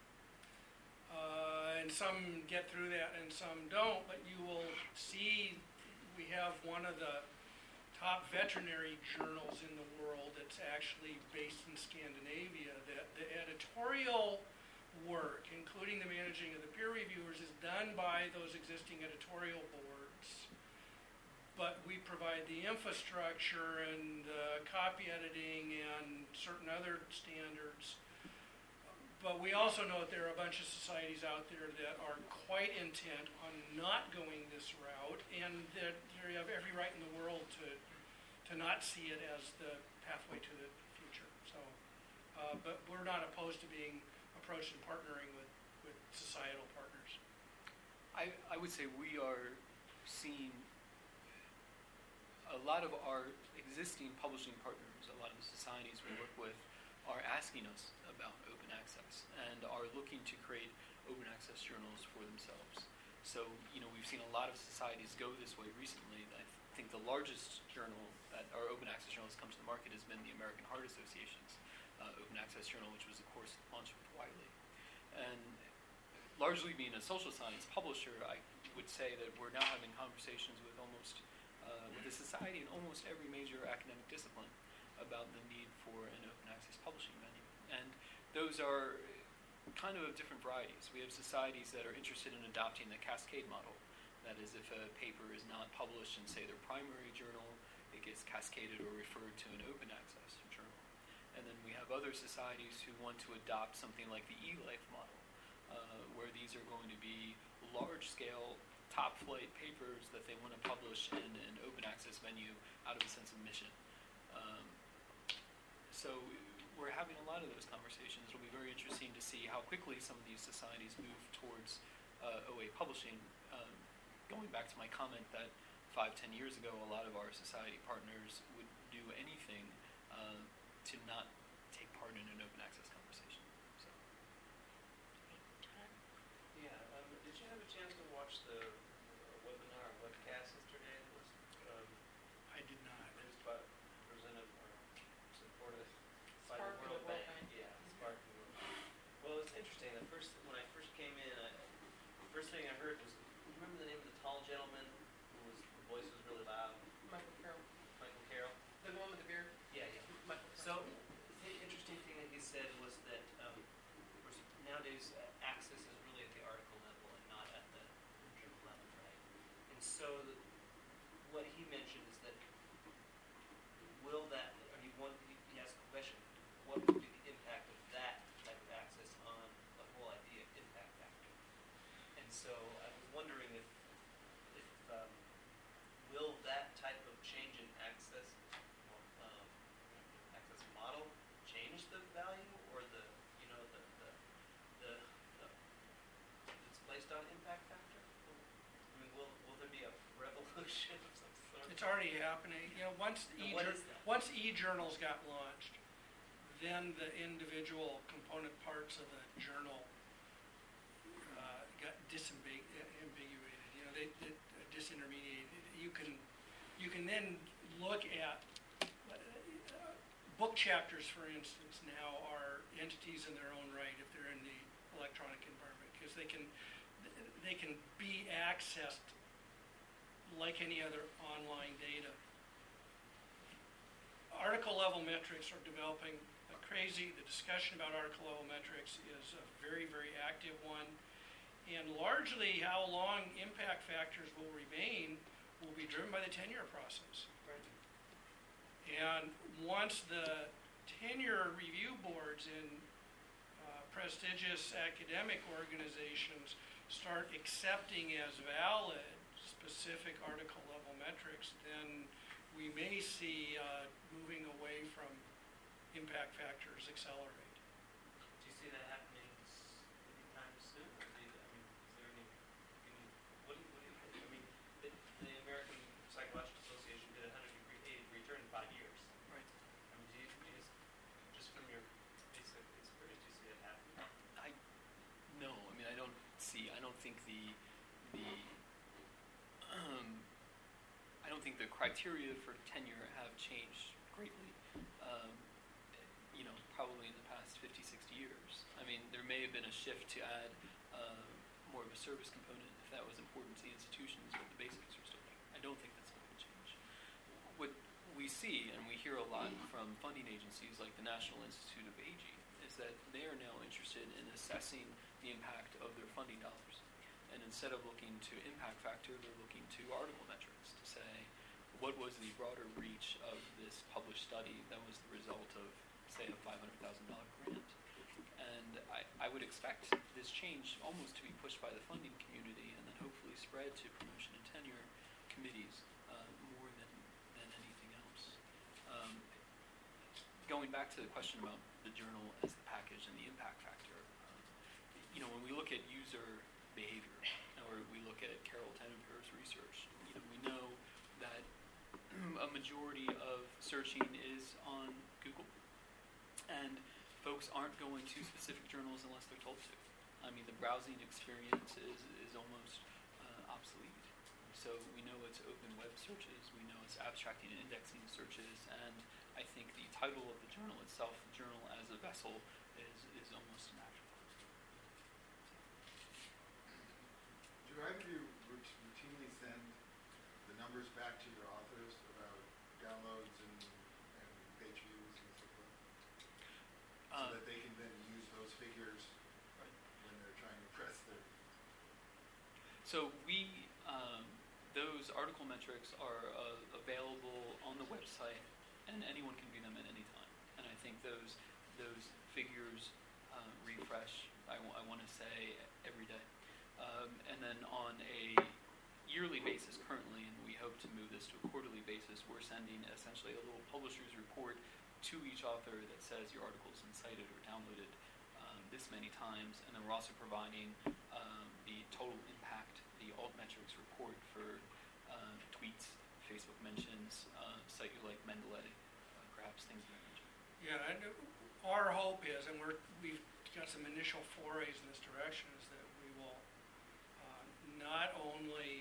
Uh, and some get through that and some don't, but you will see we have one of the top veterinary journals in the world that's actually based in Scandinavia, that the editorial work, including the managing of the peer reviewers, is done by those existing editorial boards. but we provide the infrastructure and uh, copy editing and certain other standards. But we also know that there are a bunch of societies out there that are quite intent on not going this route, and that they have every right in the world to to not see it as the pathway to the future. So, uh, but we're not opposed to being approached and partnering with, with societal partners. I, I would say we are seeing a lot of our existing publishing partners, a lot of the societies we work with, are asking us about open access and are looking to create open access journals for themselves. So, you know, we've seen a lot of societies go this way recently. I think the largest journal that our open access journal has come to the market has been the American Heart Association's uh, open access journal, which was, of course, launched with Wiley. And largely being a social science publisher, I would say that we're now having conversations with almost, uh, with a society in almost every major academic discipline about the need for an open access publishing venue. And those are kind of of different varieties. We have societies that are interested in adopting the cascade model. That is, if a paper is not published in, say, their primary journal, it gets cascaded or referred to an open access journal. And then we have other societies who want to adopt something like the eLife model, uh, where these are going to be large-scale, top-flight papers that they want to publish in an open access venue out of a sense of mission. Um, So we're having a lot of those conversations. It'll be very interesting to see how quickly some of these societies move towards uh, O A publishing. Um, going back to my comment that five, ten years ago, a lot of our society partners would do anything uh, to not take part in an open access conversation. So. Yeah, um, did you have a chance to watch the uh, webinar webcast yesterday? That was, um, I did not. it was by, presented or supported by the Spark and World the World Bank. Bank. Yeah, Spark and the World Bank. Well, it's interesting. The first, when I first came in, I, the first thing I heard was, remember the name of the tall gentleman who was, the voice was really loud? Michael Carroll, Michael Carroll? the one with the beard. Yeah, yeah. Michael So, Carroll. the interesting thing that he said was that um, of course, nowadays uh, access is really at the article level and not at the journal level, right? And so, the, what he mentioned is that will that, or he, want, he, he asked a question, what would be the impact of that type of access on the whole idea of impact factor? And so, I was wondering if, if um, will that type of change in access um, access model change the value or the, you know, the, the, the, the it's placed on impact factor? I mean, will, will there be a revolution of some sort? It's already happening. You know, once And e what is that? once e-journals got launched, then the individual component parts of the journal uh, got disambiguated. You know, they, they uh, disintermediated. You can you can then look at uh, book chapters, for instance, now are entities in their own right if they're in the electronic environment, because they can they can be accessed like any other online data. Article level metrics are developing like crazy. The discussion about article level metrics is a very, very active one. And largely how long impact factors will remain will be driven by the tenure process. And once the tenure review boards in uh, prestigious academic organizations start accepting as valid specific article level metrics, then we may see uh, moving away from impact factors accelerate. Do you see that happening s- anytime soon? Or do you, I mean, is there any, any what do you, what do you think? I mean, the, the American Psychological Association did a hundred degree, eighty degree turn in five years. Right. I mean, do you, do you just, just from your basic experience, do you see it happening? I no, I mean I don't see. I don't think the the um, I don't think the criteria for tenure have changed greatly. Um, you know, probably in the past fifty, sixty years. I mean, there may have been a shift to add uh, more of a service component if that was important to the institutions, but the basics are still there. I don't think that's going to change. What we see, and we hear a lot from funding agencies like the National Institute of Aging, is that they are now interested in assessing the impact of their funding dollars. And instead of looking to impact factor, they're looking to article metrics to say, what was the broader reach of this published study that was the result of, say, a five hundred thousand dollars grant? And I, I would expect this change almost to be pushed by the funding community and then hopefully spread to promotion and tenure committees uh, more than, than anything else. Um, going back to the question about the journal as the package and the impact factor, um, you know, when we look at user behavior, or we look at Carol Tenenbaum's research, you know, we know that a majority of searching is on Google, and folks aren't going to specific journals unless they're told to. I mean, the browsing experience is, is almost uh, obsolete. So we know it's open web searches, we know it's abstracting and indexing searches, and I think the title of the journal itself, the journal as a vessel, is, is almost an afterthought. Do either of you rout- routinely send the numbers back to your authors about downloads and, and page views and so forth? So Uh, that they can then use those figures Right. when they're trying to press their... So we, um, those article metrics are uh, available on the website, and anyone can view them at any time. And I think those those figures uh, refresh, I, w- I want to say, every day. Um, and then on a yearly basis currently, and we hope to move this to a quarterly basis, we're sending essentially a little publisher's report to each author that says your article's been cited or downloaded um, this many times, and then we're also providing um, the total impact, the altmetrics report for uh, tweets, Facebook mentions, uh, site you like Mendeley, uh, perhaps things of that nature. Yeah, and our hope is, and we're, we've got some initial forays in this direction, is that we will uh, not only,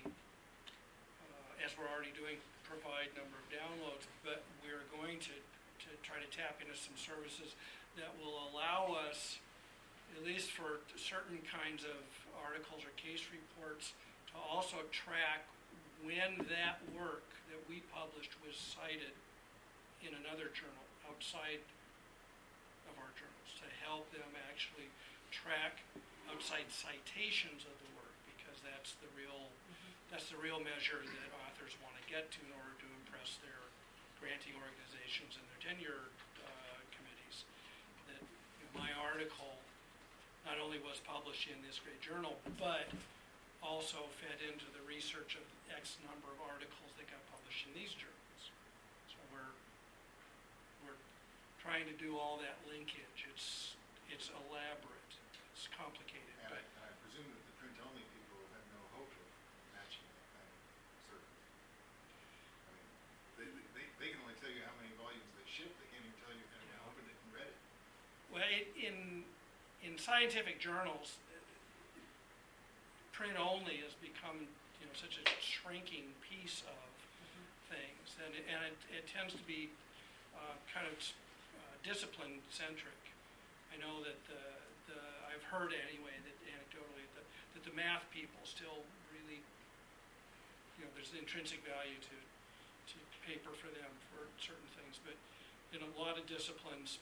uh, as we're already doing, provide number of downloads, but we're going to, to try to tap into some services that will allow us, at least for certain kinds of articles or case reports, to also track when that work that we published was cited in another journal outside of our journals, to help them actually track outside citations of the work, because that's the real that's the real measure that authors want to get to in order to impress their granting organizations and their tenure uh, committees. That you know, my article not only was published in this great journal, but also fed into the research of X number of articles that got published in these journals. So we're we're trying to do all that linkage. It's it's elaborate. It's complicated. And I, But and I presume that the print-only people have no hope of matching that kind of service. I mean, they, they, they can only tell you how many volumes they ship. They can't even tell you if anyone opened it and read it. well, it, in in scientific journals, print only has become you know such a shrinking piece of things, and it, and it, it tends to be uh, kind of uh, discipline centric. I know that the, the I've heard anyway that anecdotally that, that the math people still really you know there's an intrinsic value to to paper for them for certain things, but in a lot of disciplines,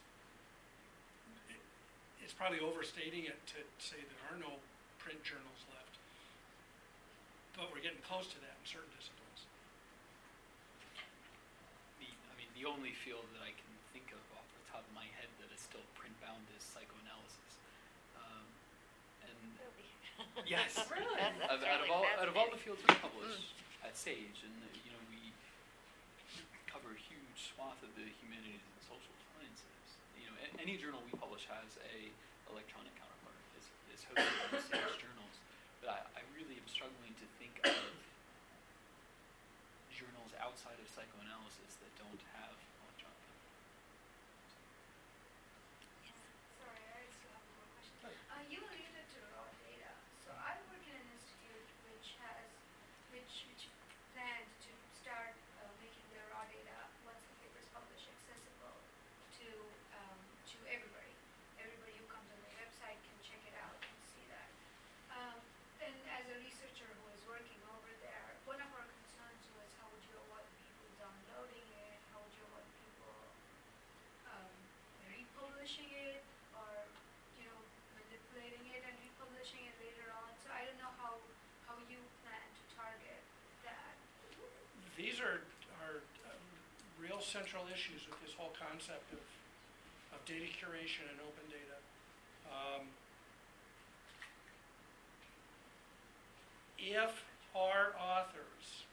it, it's probably overstating it to say there are no print journals left, but we're getting close to that in certain disciplines. The, I mean, the only field that I can think of off the top of my head that is still print-bound is psychoanalysis. Um, and yes, Really? out, That's out of really all out of all the fascinating. fields we publish at Sage, and uh, you know we cover a huge swath of the humanities and social sciences. You know, a- any journal we publish has a electronic counterpart. Is is hosted on the Sage journals, but I, I really am struggling to think of journals outside of psychoanalysis that don't have electronic counterparts. Sorry, I still have one more question. Uh, you alluded to raw data. So I work in an institute which has, which which planned to start uh, making their raw data once the paper is published accessible to um, to everybody. Everybody who comes on the website can check it out and see that. Um, and as a researcher who is working over there, one of our concerns was how would you avoid people downloading it? How would you avoid real central issues with this whole concept of, of data curation and open data. Um, if our authors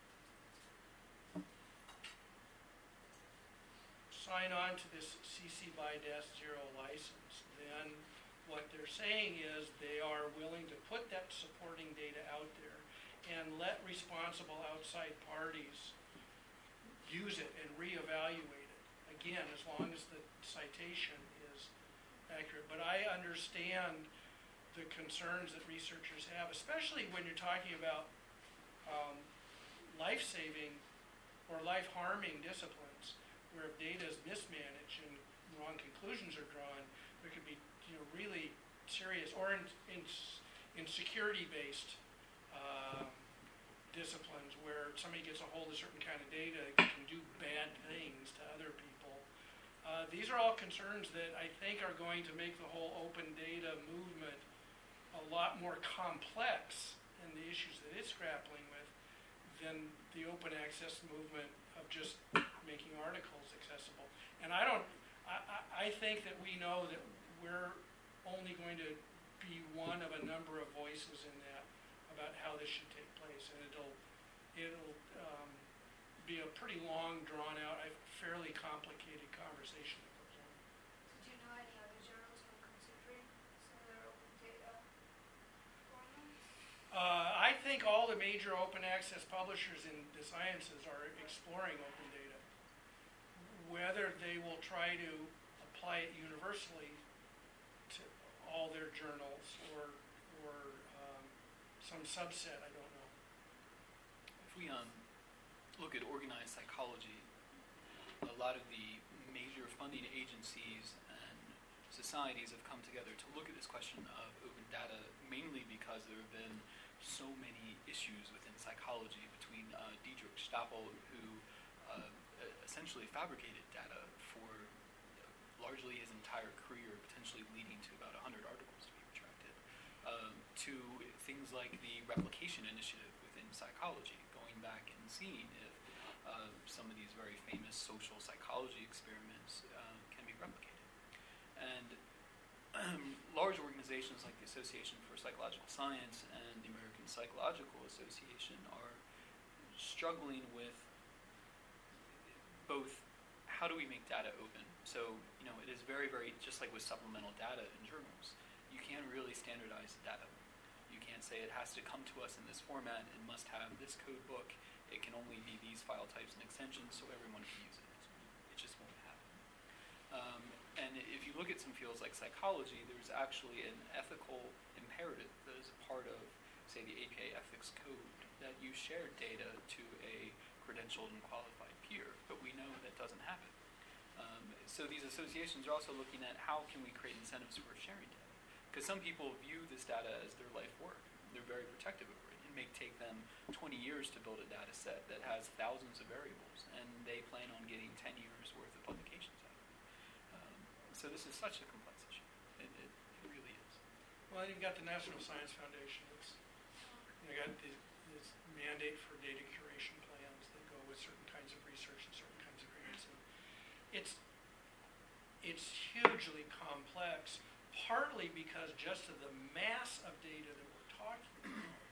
sign on to this C C BY zero license, then what they're saying is they are willing to put that supporting data out there and let responsible outside parties use it and reevaluate it. Again, as long as the citation is accurate. But I understand the concerns that researchers have, especially when you're talking about um, life-saving or life-harming disciplines, where if data is mismanaged and wrong conclusions are drawn, there could be, you know, really serious, or in, in, in security-based um, disciplines where somebody gets a hold of certain kind of data that can do bad things to other people. Uh, these are all concerns that I think are going to make the whole open data movement a lot more complex in the issues that it's grappling with than the open access movement of just making articles accessible. And I don't, I, I, I think that we know that we're only going to be one of a number of voices in that about how this should take place, and it'll it'll um, be a pretty long, drawn-out, fairly complicated conversation that goes on. Did you know any other journals who are considering similar open data formats? Uh, I think all the major open access publishers in the sciences are exploring open data. Whether they will try to apply it universally to all their journals or or um, some subset, I don't know. If we um, look at organized psychology, a lot of the major funding agencies and societies have come together to look at this question of open data, mainly because there have been so many issues within psychology between uh, Diederik Stapel, who uh, essentially fabricated data for largely his entire career, potentially leading to about one hundred articles to be retracted, um, to things like the replication initiative within psychology, going back and seeing if uh, some of these very famous social psychology experiments uh, can be replicated. And um, large organizations like the Association for Psychological Science and the American Psychological Association are struggling with both how do we make data open. So, you know, it is very, very, just like with supplemental data in journals, you can't really standardize data. You can't say it has to come to us in this format, it must have this code book, it can only be these file types and extensions so everyone can use it. It just won't happen. Um, and if you look at some fields like psychology, there's actually an ethical imperative that is a part of, say, the A P A ethics code, that you share data to a credentialed and qualified peer, but we know that doesn't happen. Um, so these associations are also looking at how can we create incentives for sharing data. Because some people view this data as their life work. They're very protective over it. It may take them twenty years to build a data set that has thousands of variables, and they plan on getting ten years worth of publications out of it. Um, so this is such a complex issue. It, it, it really is. Well, you've got the National Science Foundation. It's, you got the, this mandate for data curation plans that go with certain kinds of research and certain kinds of grants. And it's it's hugely complex, partly because just of the mass of data that we're talking about,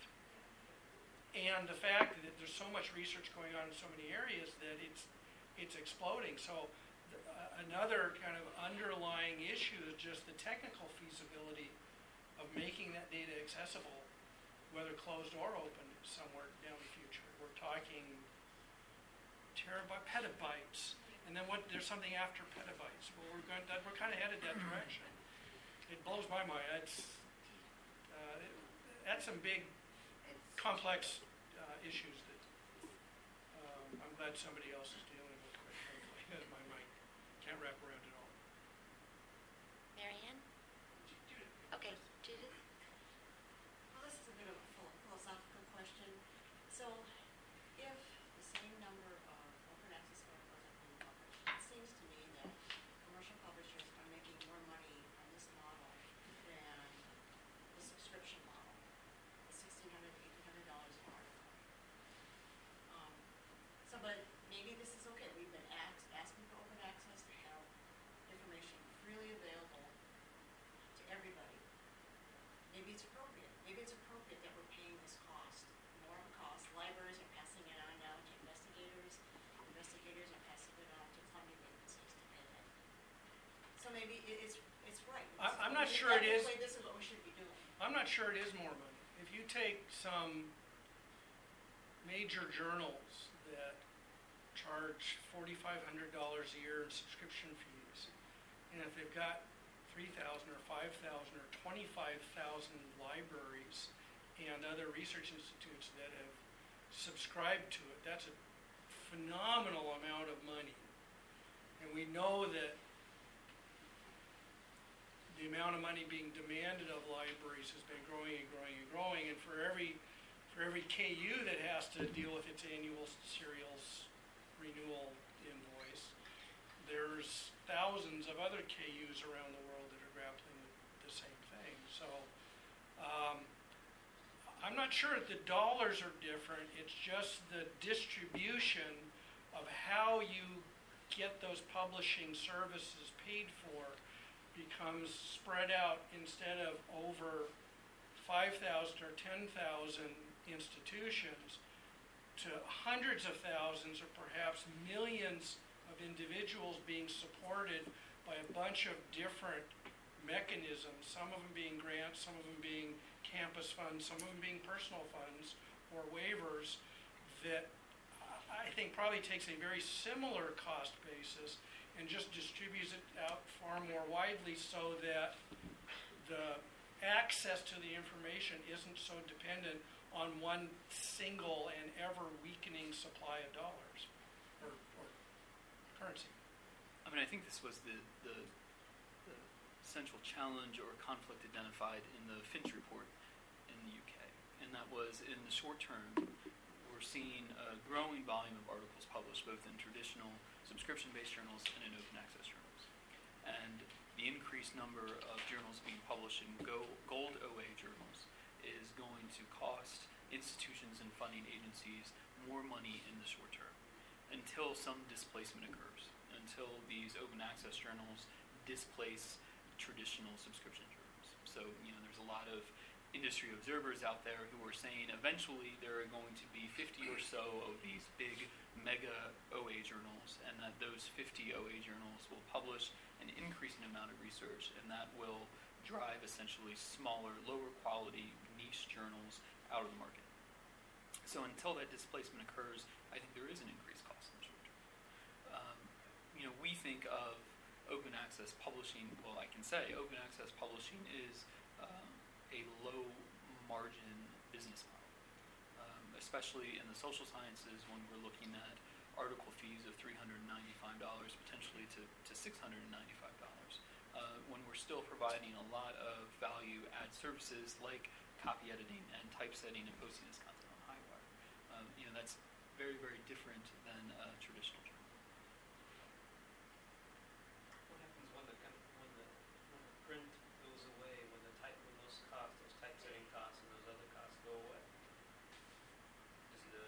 and the fact that there's so much research going on in so many areas that it's it's exploding. So th- uh, another kind of underlying issue is just the technical feasibility of making that data accessible, whether closed or open, somewhere down the future. We're talking terabytes, petabytes, and then what? There's something after petabytes. Well, we're going. That, we're kind of headed that direction. It blows my mind. That's uh, it, that's some big, complex uh, issues that um, I'm glad somebody else is dealing with. Quite frankly, my mind can't wrap around it all. Marianne? Okay, Judith? Well, this is a bit of a philo- philosophical question. So, if the same number of open access articles are being published, it seems to me that commercial publishers are making more money on this model than the subscription model, the sixteen hundred dollars, eighteen hundred dollars an article. Um, so, but maybe this is okay. We've been I, I'm So not sure it is, technically, this is what we should be doing. I'm not sure it is more money. If you take some major journals that charge forty-five hundred dollars a year in subscription fees, and if they've got three thousand or five thousand or twenty-five thousand libraries and other research institutes that have subscribed to it, that's a phenomenal amount of money. And we know that the amount of money being demanded of libraries has been growing and growing and growing, and for every for every K U that has to deal with its annual serials renewal invoice, there's thousands of other K Us around the world that are grappling with the same thing. So um, I'm not sure if the dollars are different. It's just the distribution of how you get those publishing services paid for becomes spread out instead of over five thousand or ten thousand institutions to hundreds of thousands or perhaps millions of individuals being supported by a bunch of different mechanisms, some of them being grants, some of them being campus funds, some of them being personal funds or waivers, that I think probably takes a very similar cost basis and just distributes it out far more widely so that the access to the information isn't so dependent on one single and ever weakening supply of dollars or, or currency. I mean, I think this was the, the, the central challenge or conflict identified in the Finch report in the U K, and that was in the short term, we're seeing a growing volume of articles published both in traditional subscription-based journals and in open access journals. And the increased number of journals being published in go, gold O A journals is going to cost institutions and funding agencies more money in the short term until some displacement occurs, until these open access journals displace traditional subscription journals. So, you know, there's a lot of industry observers out there who are saying eventually there are going to be fifty or so of these big mega O A journals, and that those fifty O A journals will publish an increasing amount of research, and that will drive essentially smaller, lower quality niche journals out of the market. So until that displacement occurs, I think there is an increased cost in the short term. Um, you know, we think of open access publishing, well, I can say open access publishing is um, a low margin business model, um, especially in the social sciences when we're looking at article fees of three hundred ninety-five dollars potentially to, to six hundred ninety-five dollars, uh, when we're still providing a lot of value add services like copy editing and typesetting and posting this content on Highwire. Um, you know, that's very, very different than a traditional journal. What happens when the, con- when the, when the print goes away, when the type, when those costs, those typesetting costs and those other costs go away? Does the,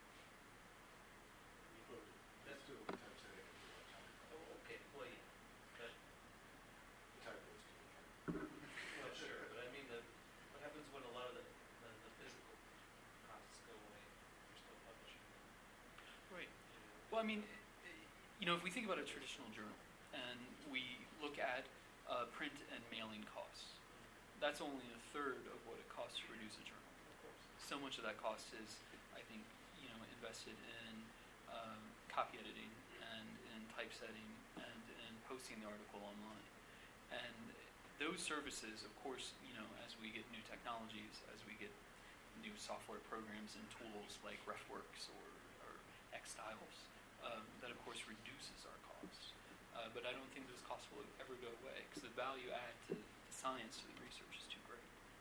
That's still the typesetting of the electronic copy. oh, okay, well, yeah, but, The type is still well, sure, but I mean, the, what happens when a lot of the, the, the physical costs go away, you're still publishing them? Right. Well, I mean, you know, if we think about a traditional journal and we look at uh, print and mailing costs, that's only a third of what it costs to produce a journal. Of course. So much of that cost is, I think, you know, invested in um, copy editing and in typesetting and in posting the article online. And those services, of course, you know, as we get new technologies, as we get new software programs and tools like RefWorks or, or Xstyles, um, that of course reduces our costs. Uh, but I don't think those costs will ever go away because the value add to the science, to the research is too great.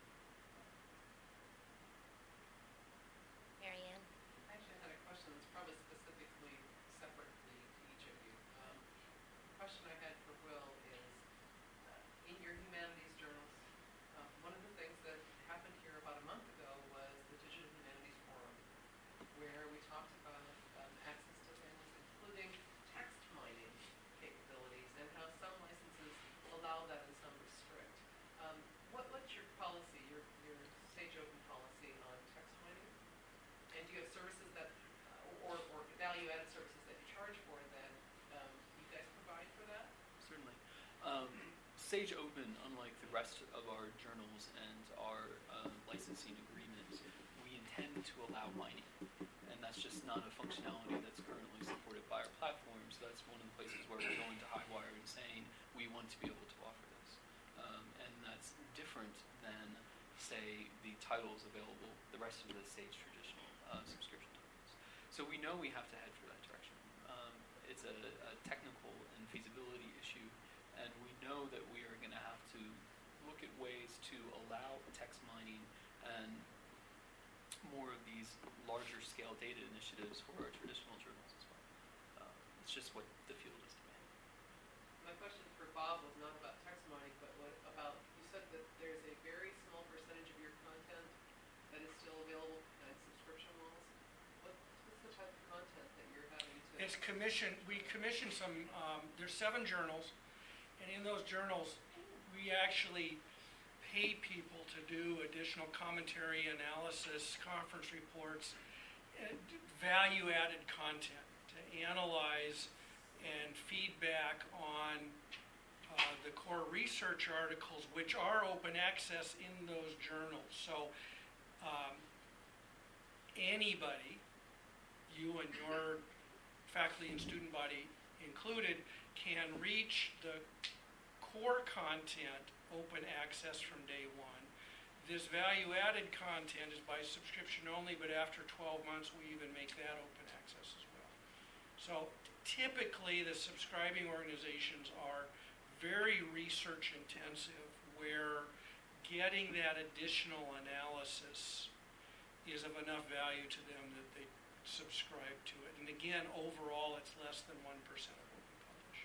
Mary Ann? I actually had a question that's probably specifically separately to each of you. Um, the question I had for Will is, uh, in your humanities journals, um, one of the things that happened here about a month ago was the Digital Humanities Forum, where we talked about um, access to things, including text mining capabilities, and how some licenses allow that and some restrict. Um, what, what's your policy, your, your Sage Open policy on text mining? And do you have services that, uh, or, or value-added services that you charge for that um, you guys provide for that? Certainly. Um, Sage Open, unlike the rest of our journals and our uh, licensing agreements, we intend to allow mining. And that's just not a functionality that's currently supported by our platform. So that's one of the places where we're going to Highwire and saying we want to be able to offer this. Um, and that's different than, say, the titles available, the rest of the Sage traditional uh, subscription titles. So we know we have to head for that direction. Um, it's a, a technical and feasibility issue, and we know that we are going to have to look at ways to allow text mining and more of these larger scale data initiatives for our traditional journals as well. Um, it's just what the field is demanding. My question for Bob was not about text mining, but what about, you said that there's a very small percentage of your content that is still available as subscription models. What, what's the type of content that you're having to? It's commission, we commission some, um, there's seven journals, and in those journals, we actually pay people to do additional commentary, analysis, conference reports, and value-added content to analyze and feedback on uh, the core research articles, which are open access in those journals. So um, anybody, you and your faculty and student body included, can reach the core content open access from day one. This value-added content is by subscription only, but after twelve months, we even make that open access as well. So typically, the subscribing organizations are very research intensive, where getting that additional analysis is of enough value to them that they subscribe to it. And again, overall, it's less than one percent of what we publish.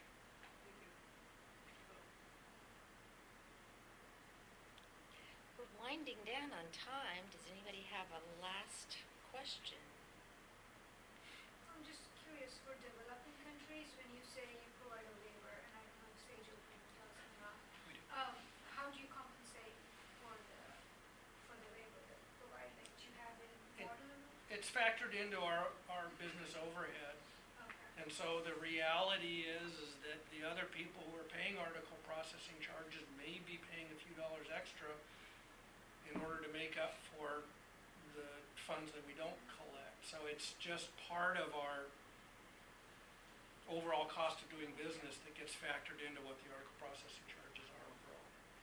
We're winding down on time. Does anybody have a last question? I'm just curious, for developing countries, when you say you provide a waiver, and I don't know if Sage Open does or not, um, how do you compensate for the for the waiver that you provide? Like, do you have it in It- water? It's factored into our, our business overhead. Okay. And so the reality is, is that the other people who are paying article processing charges may be paying a few dollars extra in order to make up for the funds that we don't collect. So it's just part of our overall cost of doing business that gets factored into what the article processing charges are overall.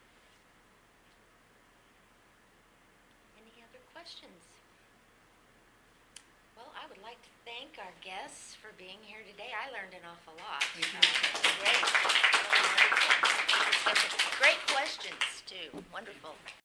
Any other questions? Well, I would like to thank our guests for being here today. I learned an awful lot. Thank you. Uh, great. Great questions, too. Wonderful.